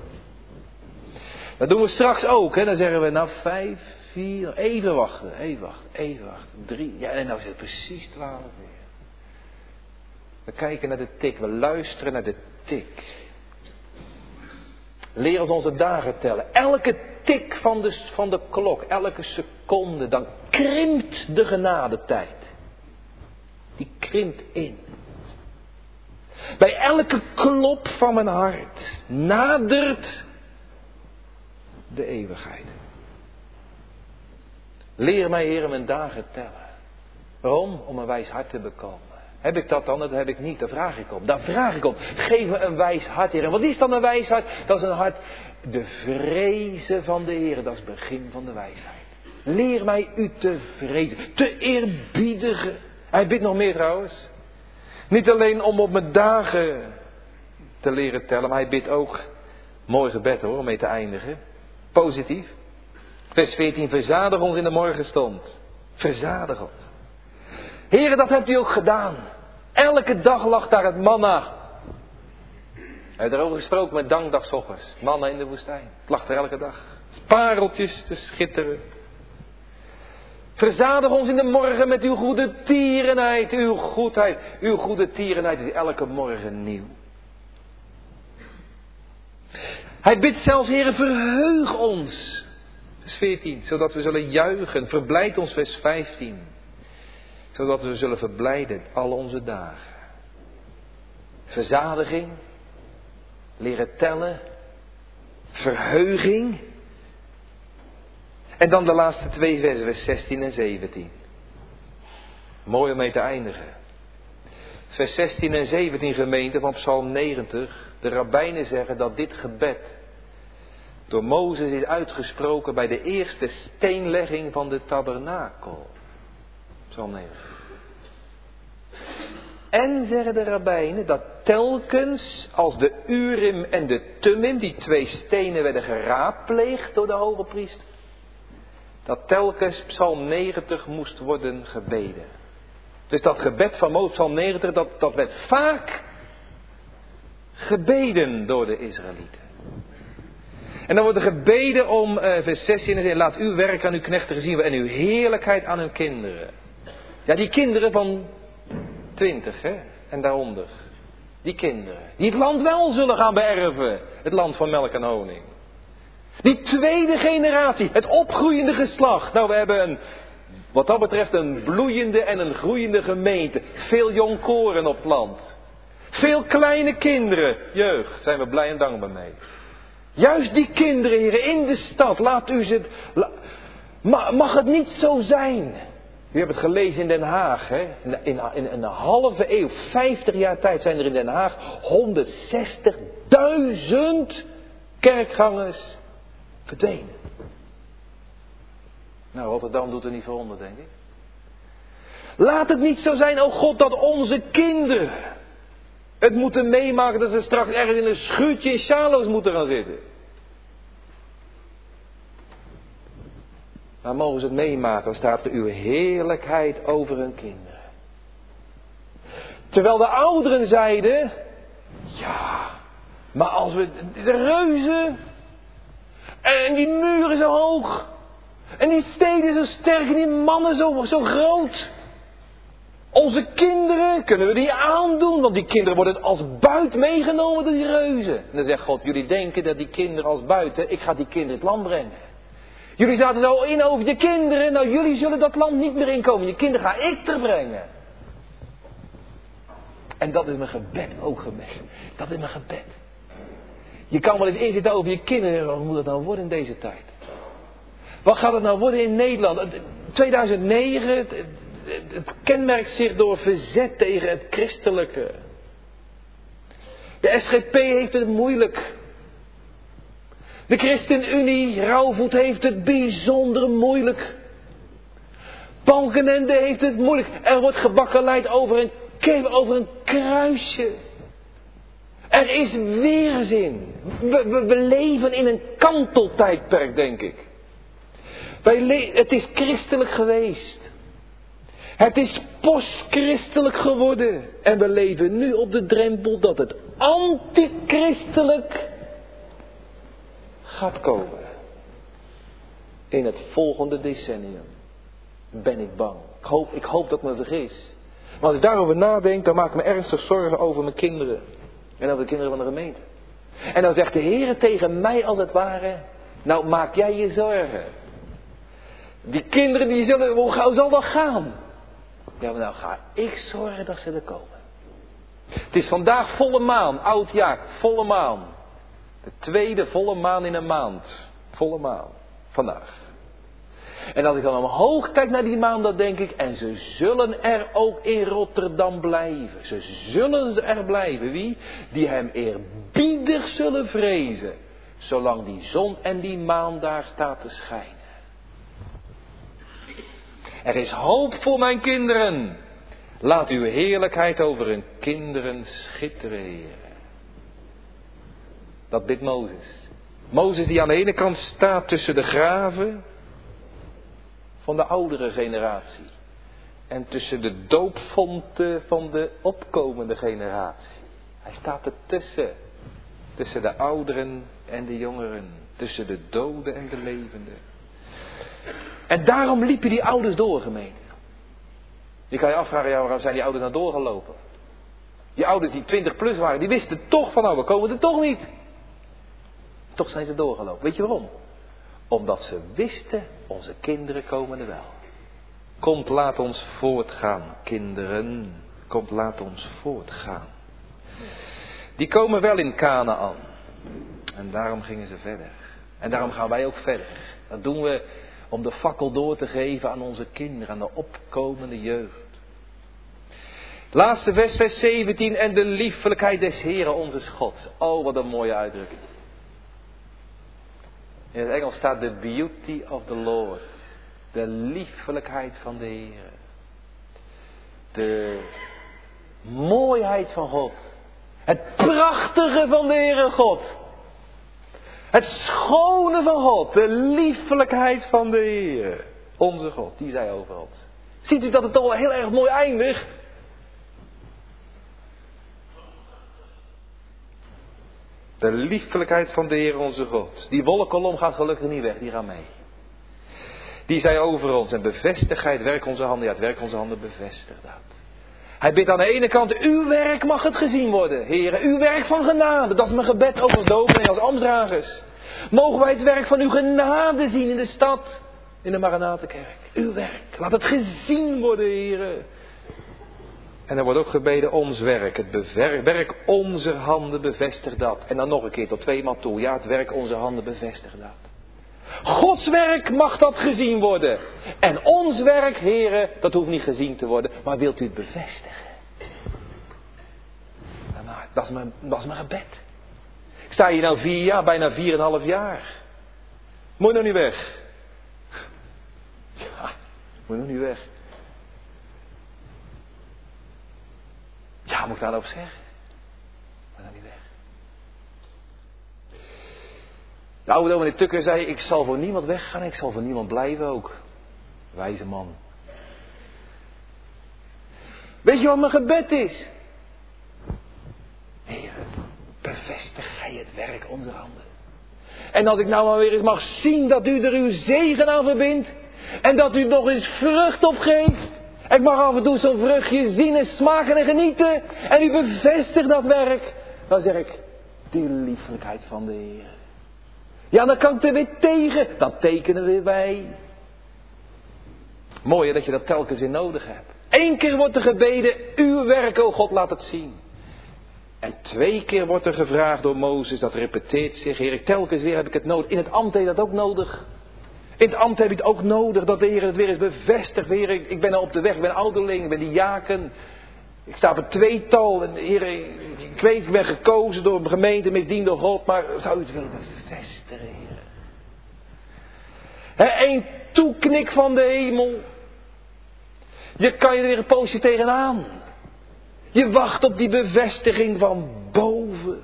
Dat doen we straks ook. Hè? Dan zeggen we nou 5, 4. Even wachten. 3. Ja, en nou is het precies 12 weer. We kijken naar de tik. We luisteren naar de tik. Leer ons onze dagen tellen. Elke tik van de klok. Elke seconde. Dan krimpt de genadetijd. Die krimpt in. Bij elke klop van mijn hart. Nadert de eeuwigheid. Leer mij, Heer, mijn dagen tellen. Waarom? Om een wijs hart te bekomen. Heb ik dat dan? Dat heb ik niet. Daar vraag ik om. Geef me een wijs hart, Heer. En wat is dan een wijs hart? Dat is een hart. De vrezen van de Heer. Dat is het begin van de wijsheid. Leer mij u te vrezen. Te eerbiedigen. Hij bidt nog meer trouwens. Niet alleen om op mijn dagen te leren tellen. Maar hij bidt ook. Mooi gebed hoor, om mee te eindigen. Positief. Vers 14. Verzadig ons in de morgenstond. Verzadig ons. Heren, dat hebt u ook gedaan. Elke dag lag daar het manna. Hij heeft erover gesproken met dankdag 's ochtends. Manna in de woestijn. Het lag er elke dag. Pareltjes te schitteren. Verzadig ons in de morgen met uw goede tierenheid. Uw goedheid. Uw goede tierenheid is elke morgen nieuw. Hij bidt zelfs, Heere, verheug ons. Vers 14. Zodat we zullen juichen. Verblijd ons, vers 15. Zodat we zullen verblijden al onze dagen. Verzadiging. Leren tellen. Verheuging. En dan de laatste 2 versen, vers 16 en 17. Mooi om mee te eindigen. Vers 16 en 17 gemeente van Psalm 90. De rabbijnen zeggen dat dit gebed door Mozes is uitgesproken bij de eerste steenlegging van de tabernakel. Psalm 90. En zeggen de rabbijnen dat telkens als de Urim en de Thummim, die 2 stenen werden geraadpleegd door de hoge priester, dat telkens Psalm 90 moest worden gebeden. Dus dat gebed van Mozes, Psalm 90, dat werd vaak gebeden door de Israëlieten. En dan wordt er gebeden om, vers 16, en laat uw werk aan uw knechten gezien en uw heerlijkheid aan uw kinderen. Ja, die kinderen van 20, hè, en daaronder. Die kinderen, die het land wel zullen gaan beërven. Het land van melk en honing. Die tweede generatie, het opgroeiende geslacht. Nou, we hebben wat dat betreft een bloeiende en een groeiende gemeente. Veel jong koren op het land. Veel kleine kinderen. Jeugd, zijn we blij en dankbaar mee. Juist die kinderen, heren, in de stad. Laat u ze. Mag het niet zo zijn. U hebt het gelezen in Den Haag. Hè? In een halve eeuw, 50 jaar tijd zijn er in Den Haag 160.000 kerkgangers verdwenen. Nou, Rotterdam doet er niet voor onder, denk ik. Laat het niet zo zijn, oh God, dat onze kinderen het moeten meemaken dat ze straks ergens in een schuurtje in Sjaloos moeten gaan zitten. Maar mogen ze het meemaken, dan staat er uw heerlijkheid over hun kinderen. Terwijl de ouderen zeiden, ja, maar als we de reuzen en die muren zo hoog en die steden zo sterk en die mannen zo groot. Onze kinderen, kunnen we die aandoen? Want die kinderen worden als buit meegenomen door die reuzen. En dan zegt God, jullie denken dat die kinderen als buiten, ik ga die kinderen het land brengen. Jullie zaten zo in over je kinderen, nou jullie zullen dat land niet meer inkomen. Je kinderen ga ik terugbrengen. En dat is mijn gebed ook, gemeente. Dat is mijn gebed. Je kan wel eens inzitten over je kinderen. Wat moet het nou worden in deze tijd? Wat gaat het nou worden in Nederland? 2009, het kenmerkt zich door verzet tegen het christelijke. De SGP heeft het moeilijk. De ChristenUnie, Rauwvoet, heeft het bijzonder moeilijk. Balkenende heeft het moeilijk. Er wordt gebakkeleid over een kruisje. Er is weerzin. We leven in een kanteltijdperk, denk ik. Het is christelijk geweest. Het is postchristelijk geworden. En we leven nu op de drempel dat het antichristelijk gaat komen. In het volgende decennium. Ben ik bang. Ik hoop dat ik me vergis. Maar als ik daarover nadenk, dan maak ik me ernstig zorgen over mijn kinderen. En over de kinderen van de gemeente. En dan zegt de Heer tegen mij als het ware, nou maak jij je zorgen. Die kinderen die zullen, hoe gauw zal dat gaan? Ja, maar nou ga ik zorgen dat ze er komen. Het is vandaag volle maan, oudjaar, volle maan. De tweede volle maan in een maand. Volle maan, vandaag. En als ik dan omhoog kijk naar die maan, dan denk ik, en ze zullen er ook in Rotterdam blijven. Ze zullen er blijven. Wie? Die hem eerbiedig zullen vrezen. Zolang die zon en die maan daar staat te schijnen. Er is hoop voor mijn kinderen. Laat uw heerlijkheid over hun kinderen schitteren, Heer. Dat bidt Mozes. Mozes die aan de ene kant staat tussen de graven van de oudere generatie. En tussen de doopfonten van de opkomende generatie. Hij staat ertussen. Tussen de ouderen en de jongeren. Tussen de doden en de levenden. En daarom liepen die ouders door, gemeente. Je kan je afvragen, ja, waarom zijn die ouders nou doorgelopen? Die ouders die 20 plus waren, die wisten toch van, nou, we komen er toch niet. Toch zijn ze doorgelopen. Weet je waarom? Omdat ze wisten, onze kinderen komen er wel. Komt, laat ons voortgaan, kinderen. Komt, laat ons voortgaan. Die komen wel in Kanaän. En daarom gingen ze verder. En daarom gaan wij ook verder. Dat doen we om de fakkel door te geven aan onze kinderen, aan de opkomende jeugd. Laatste vers 17. En de liefelijkheid des Heren onze Gods. Oh, wat een mooie uitdrukking. In het Engels staat the beauty of the Lord. De liefelijkheid van de Heer. De mooiheid van God. Het prachtige van de Heere God. Het schone van God. De liefelijkheid van de Heer. Onze God, die zij over ons. Ziet u dat het toch heel erg mooi eindigt? De liefelijkheid van de Heer onze God. Die wolkenkolom gaat gelukkig niet weg, die gaat mee. Die zij over ons en bevestigt gij het werk onze handen. Ja, het werk onze handen bevestigt dat. Hij bidt aan de ene kant, uw werk mag het gezien worden, Heere. Uw werk van genade. Dat is mijn gebed ook als dominee, als ambtsdragers. Mogen wij het werk van uw genade zien in de stad, in de Maranatenkerk. Uw werk. Laat het gezien worden, Heere. En er wordt ook gebeden, ons werk. Het werk onze handen bevestigt dat. En dan nog een keer tot 2 maal toe. Ja, het werk onze handen bevestigt dat. Gods werk mag dat gezien worden. En ons werk, Heere, dat hoeft niet gezien te worden. Maar wilt u het bevestigen? Nou, dat is mijn gebed. Ik sta hier nou 4 jaar, bijna 4,5 jaar. Moet nog niet weg. Ja, moet nog niet weg. Ja, moet ik daar nou op zeggen? Moet nog niet weg. De oude dominee Tukker zei, ik zal voor niemand weggaan, ik zal voor niemand blijven ook. Wijze man. Weet je wat mijn gebed is? Heer, bevestig gij het werk onze handen. En als ik nou maar weer eens mag zien dat u er uw zegen aan verbindt. En dat u nog eens vrucht opgeeft. Ik mag af en toe zo'n vruchtje zien en smaken en genieten. En u bevestigt dat werk. Dan zeg ik, die liefelijkheid van de Heer. Ja, dan kan ik er weer tegen. Dat tekenen weer wij. Mooi hè, dat je dat telkens in nodig hebt. 1 keer wordt er gebeden, uw werk, o God, laat het zien. En 2 keer wordt er gevraagd door Mozes, dat repeteert zich. Heer, telkens weer heb ik het nodig. In het ambt heb je dat ook nodig. In het ambt heb je het ook nodig, dat de Heer het weer eens bevestigt. Heer, ik ben al op de weg, ik ben ouderling, ik ben diaken. Ik sta op het 2-tal. En Heer, ik weet, ik ben gekozen door een gemeente, misdiend door God. Maar zou u het willen bevestigen, Heer? 1 toeknik van de hemel. Je kan je er weer een poosje tegenaan. Je wacht op die bevestiging van boven.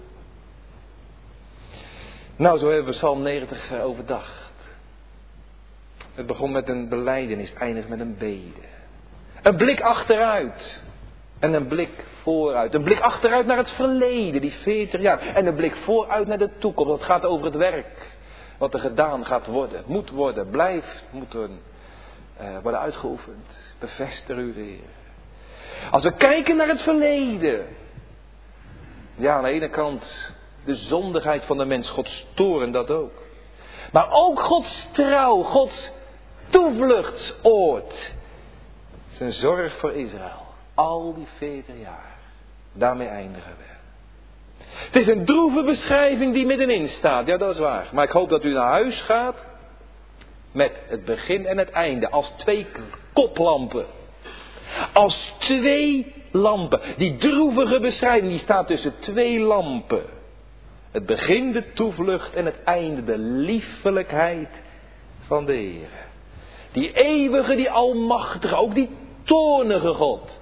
Nou, zo hebben we Psalm 90 overdacht. Het begon met een belijdenis, het eindigt met een bede. Een blik achteruit. En een blik vooruit. Een blik achteruit naar het verleden, die 40 jaar. En een blik vooruit naar de toekomst. Dat gaat over het werk. Wat er gedaan gaat worden, moet worden, moet worden uitgeoefend. Bevestig u, Heer. Als we kijken naar het verleden. Ja, aan de ene kant de zondigheid van de mens. Gods toorn, dat ook. Maar ook Gods trouw, Gods toevluchtsoord. Zijn zorg voor Israël. Al die 40 jaar. Daarmee eindigen we. Het is een droeve beschrijving die middenin staat. Ja, dat is waar. Maar ik hoop dat u naar huis gaat. Met het begin en het einde. Als 2 koplampen. Als 2 lampen. Die droevige beschrijving die staat tussen 2 lampen. Het begin de toevlucht en het einde de liefelijkheid van de Heer. Die eeuwige, die almachtige, ook die toornige God.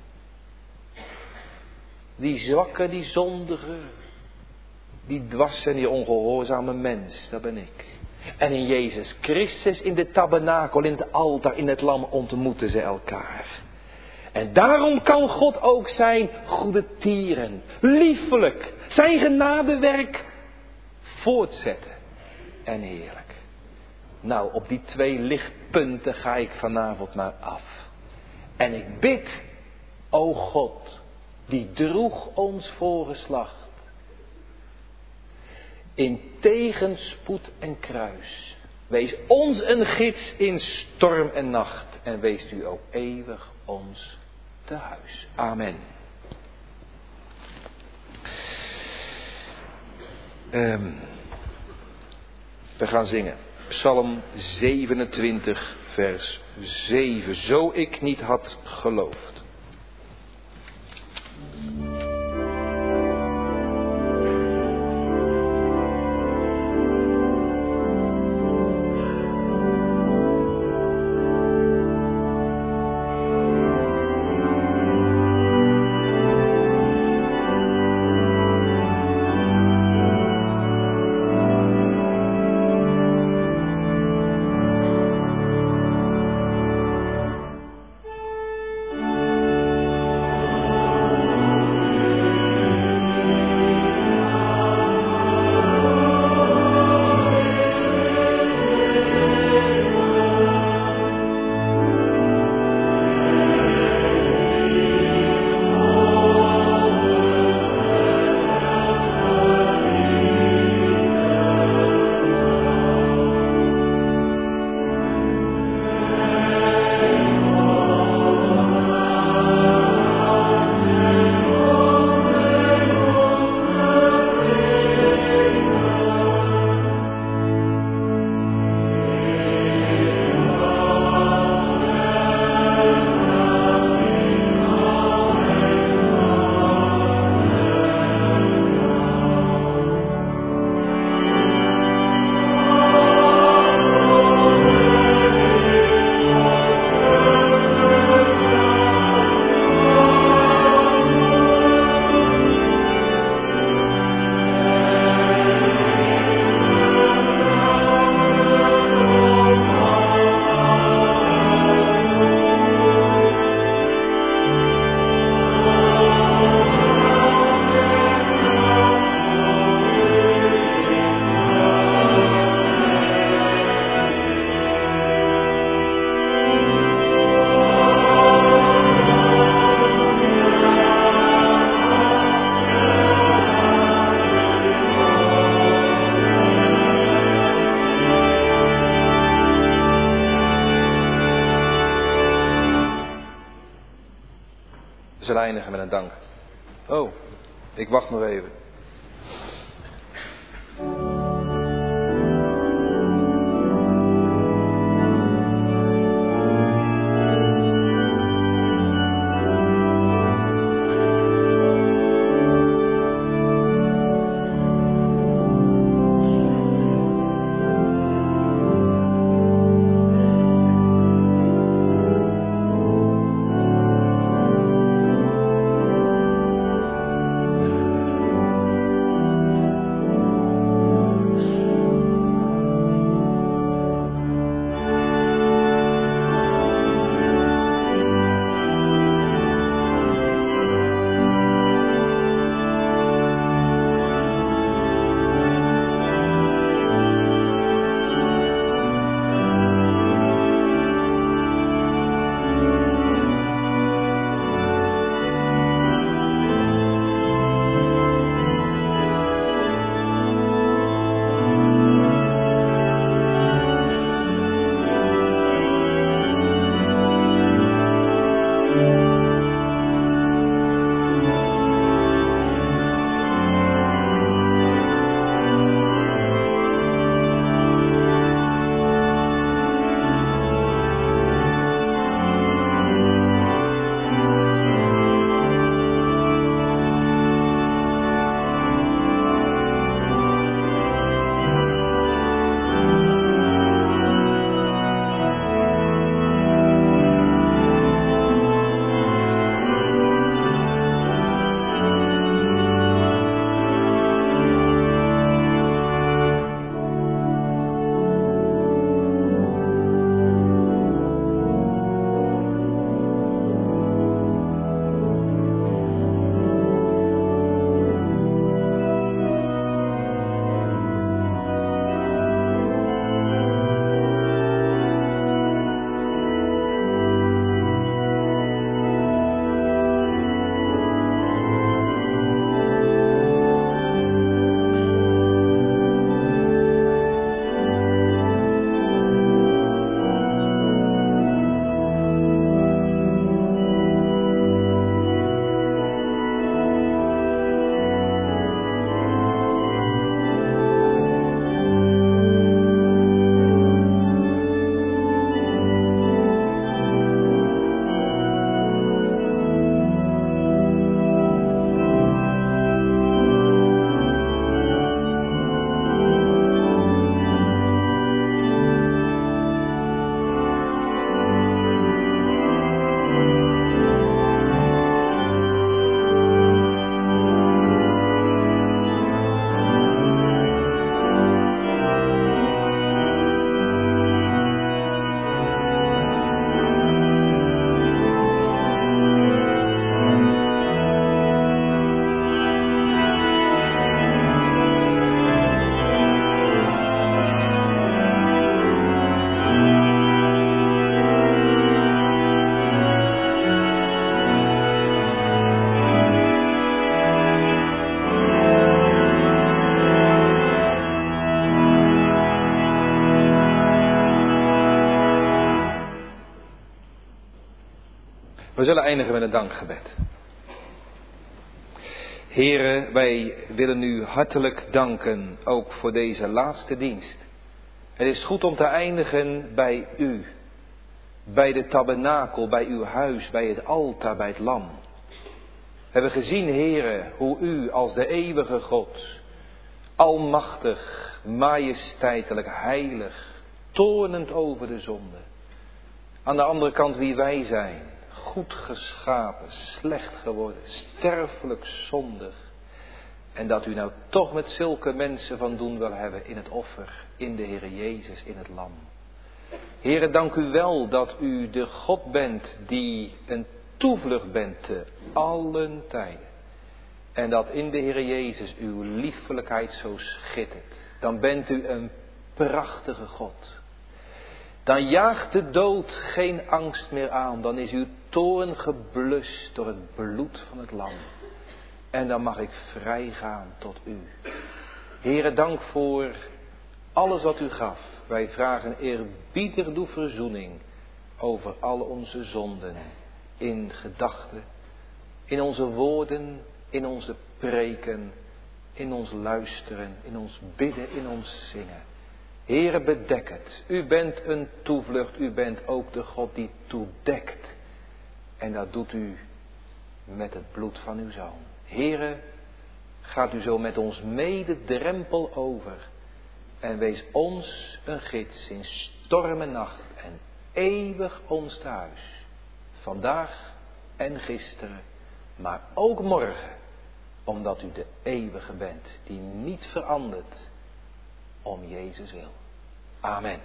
Die zwakke, die zondige, die dwarse en die ongehoorzame mens, dat ben ik. En in Jezus Christus, in de tabernakel, in het altaar, in het lam ontmoeten ze elkaar. En daarom kan God ook zijn goede tieren, liefelijk, zijn genadewerk voortzetten. En heerlijk. Nou, op die 2 lichtpunten ga ik vanavond maar af. En ik bid, o God, die droeg ons voorgeslacht. In tegenspoed en kruis. Wees ons een gids in storm en nacht. En wees u ook eeuwig ons te huis. Amen. We gaan zingen. Psalm 27 vers 7. Zo ik niet had geloofd. We zullen eindigen met een dank. Oh, ik wacht nog even. We zullen eindigen met een dankgebed. Heren, wij willen u hartelijk danken, ook voor deze laatste dienst. Het is goed om te eindigen bij u, bij de tabernakel, bij uw huis, bij het altaar, bij het lam. We hebben gezien, heren, hoe u als de eeuwige God, almachtig, majesteitelijk, heilig, toornend over de zonde. Aan de andere kant wie wij zijn, goed geschapen, slecht geworden, sterfelijk zondig. En dat u nou toch met zulke mensen van doen wil hebben in het offer, in de Heer Jezus, in het lam. Heren, dank u wel dat u de God bent die een toevlucht bent te allen tijden. En dat in de Heer Jezus uw liefelijkheid zo schittert. Dan bent u een prachtige God. Dan jaagt de dood geen angst meer aan. Dan is uw toorn geblust door het bloed van het lam. En dan mag ik vrij gaan tot u. Heere, dank voor alles wat u gaf. Wij vragen eerbiedig uw verzoening over al onze zonden. In gedachten, in onze woorden, in onze preken, in ons luisteren, in ons bidden, in ons zingen. Heere, bedek het. U bent een toevlucht, u bent ook de God die toedekt. En dat doet u met het bloed van uw zoon. Heere, gaat u zo met ons mee de drempel over. En wees ons een gids in storm en nacht en eeuwig ons thuis. Vandaag en gisteren, maar ook morgen. Omdat u de eeuwige bent, die niet verandert, om Jezus wil. Amen.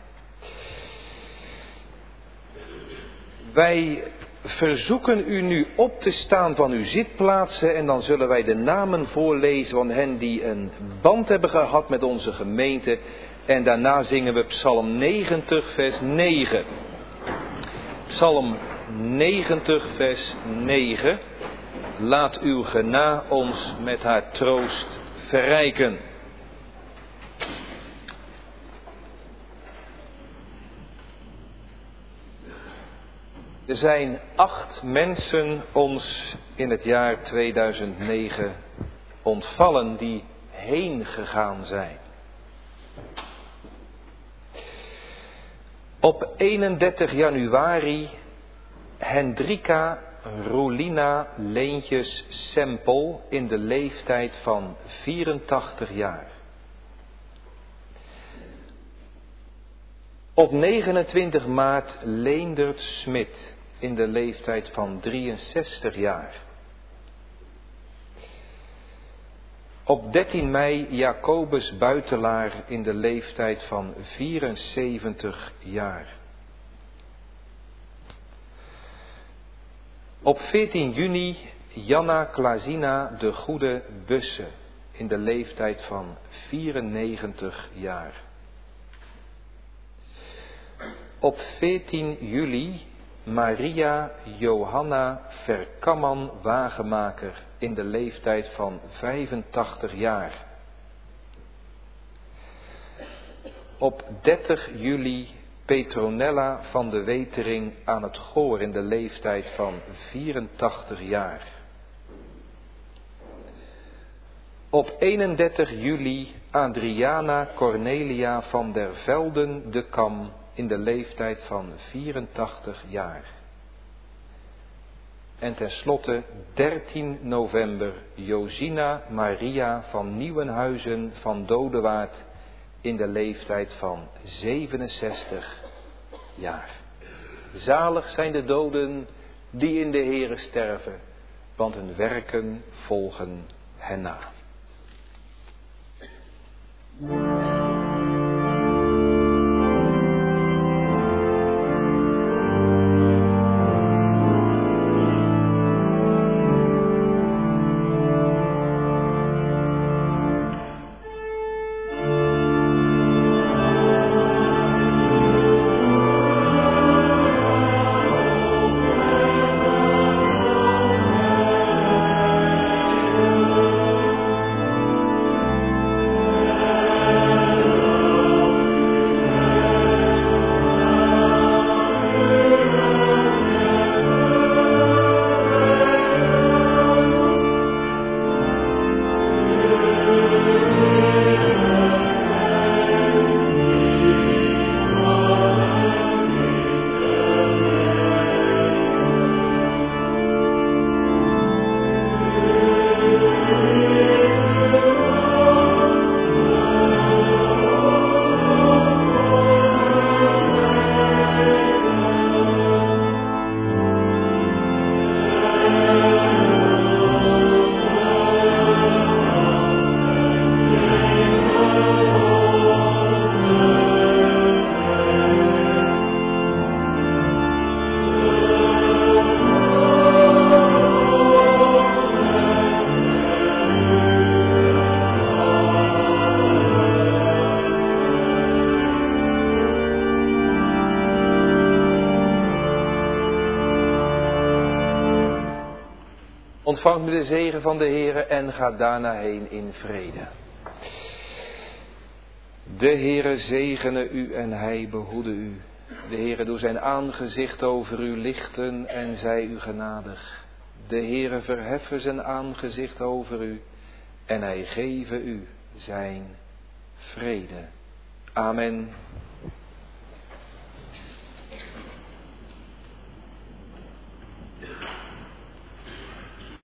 Wij verzoeken u nu op te staan van uw zitplaatsen en dan zullen wij de namen voorlezen van hen die een band hebben gehad met onze gemeente. En daarna zingen we Psalm 90 vers 9. Psalm 90 vers 9. Laat uw gena ons met haar troost verrijken. Er zijn 8 mensen ons in het jaar 2009 ontvallen die heen gegaan zijn. Op 31 januari Hendrika Roelina Leentjes Sempel in de leeftijd van 84 jaar. Op 29 maart Leendert Smit in de leeftijd van 63 jaar. Op 13 mei Jacobus Buitelaar in de leeftijd van 74 jaar. Op 14 juni Janna Klazina de Goede Busse in de leeftijd van 94 jaar. Op 14 juli Maria Johanna Verkamman Wagemaker in de leeftijd van 85 jaar. Op 30 juli Petronella van de Wetering aan het Goor in de leeftijd van 84 jaar. Op 31 juli Adriana Cornelia van der Velden de Kam in de leeftijd van 84 jaar. En tenslotte 13 november Josina Maria van Nieuwenhuizen van Dodewaard in de leeftijd van 67 jaar. Zalig zijn de doden die in de Here sterven, want hun werken volgen hen na. Ontvangt nu de zegen van de Heere en gaat daarna heen in vrede. De Heere zegene u en hij behoede u. De Heere doe zijn aangezicht over u lichten en zij u genadig. De Heere verheffen zijn aangezicht over u en hij geve u zijn vrede. Amen.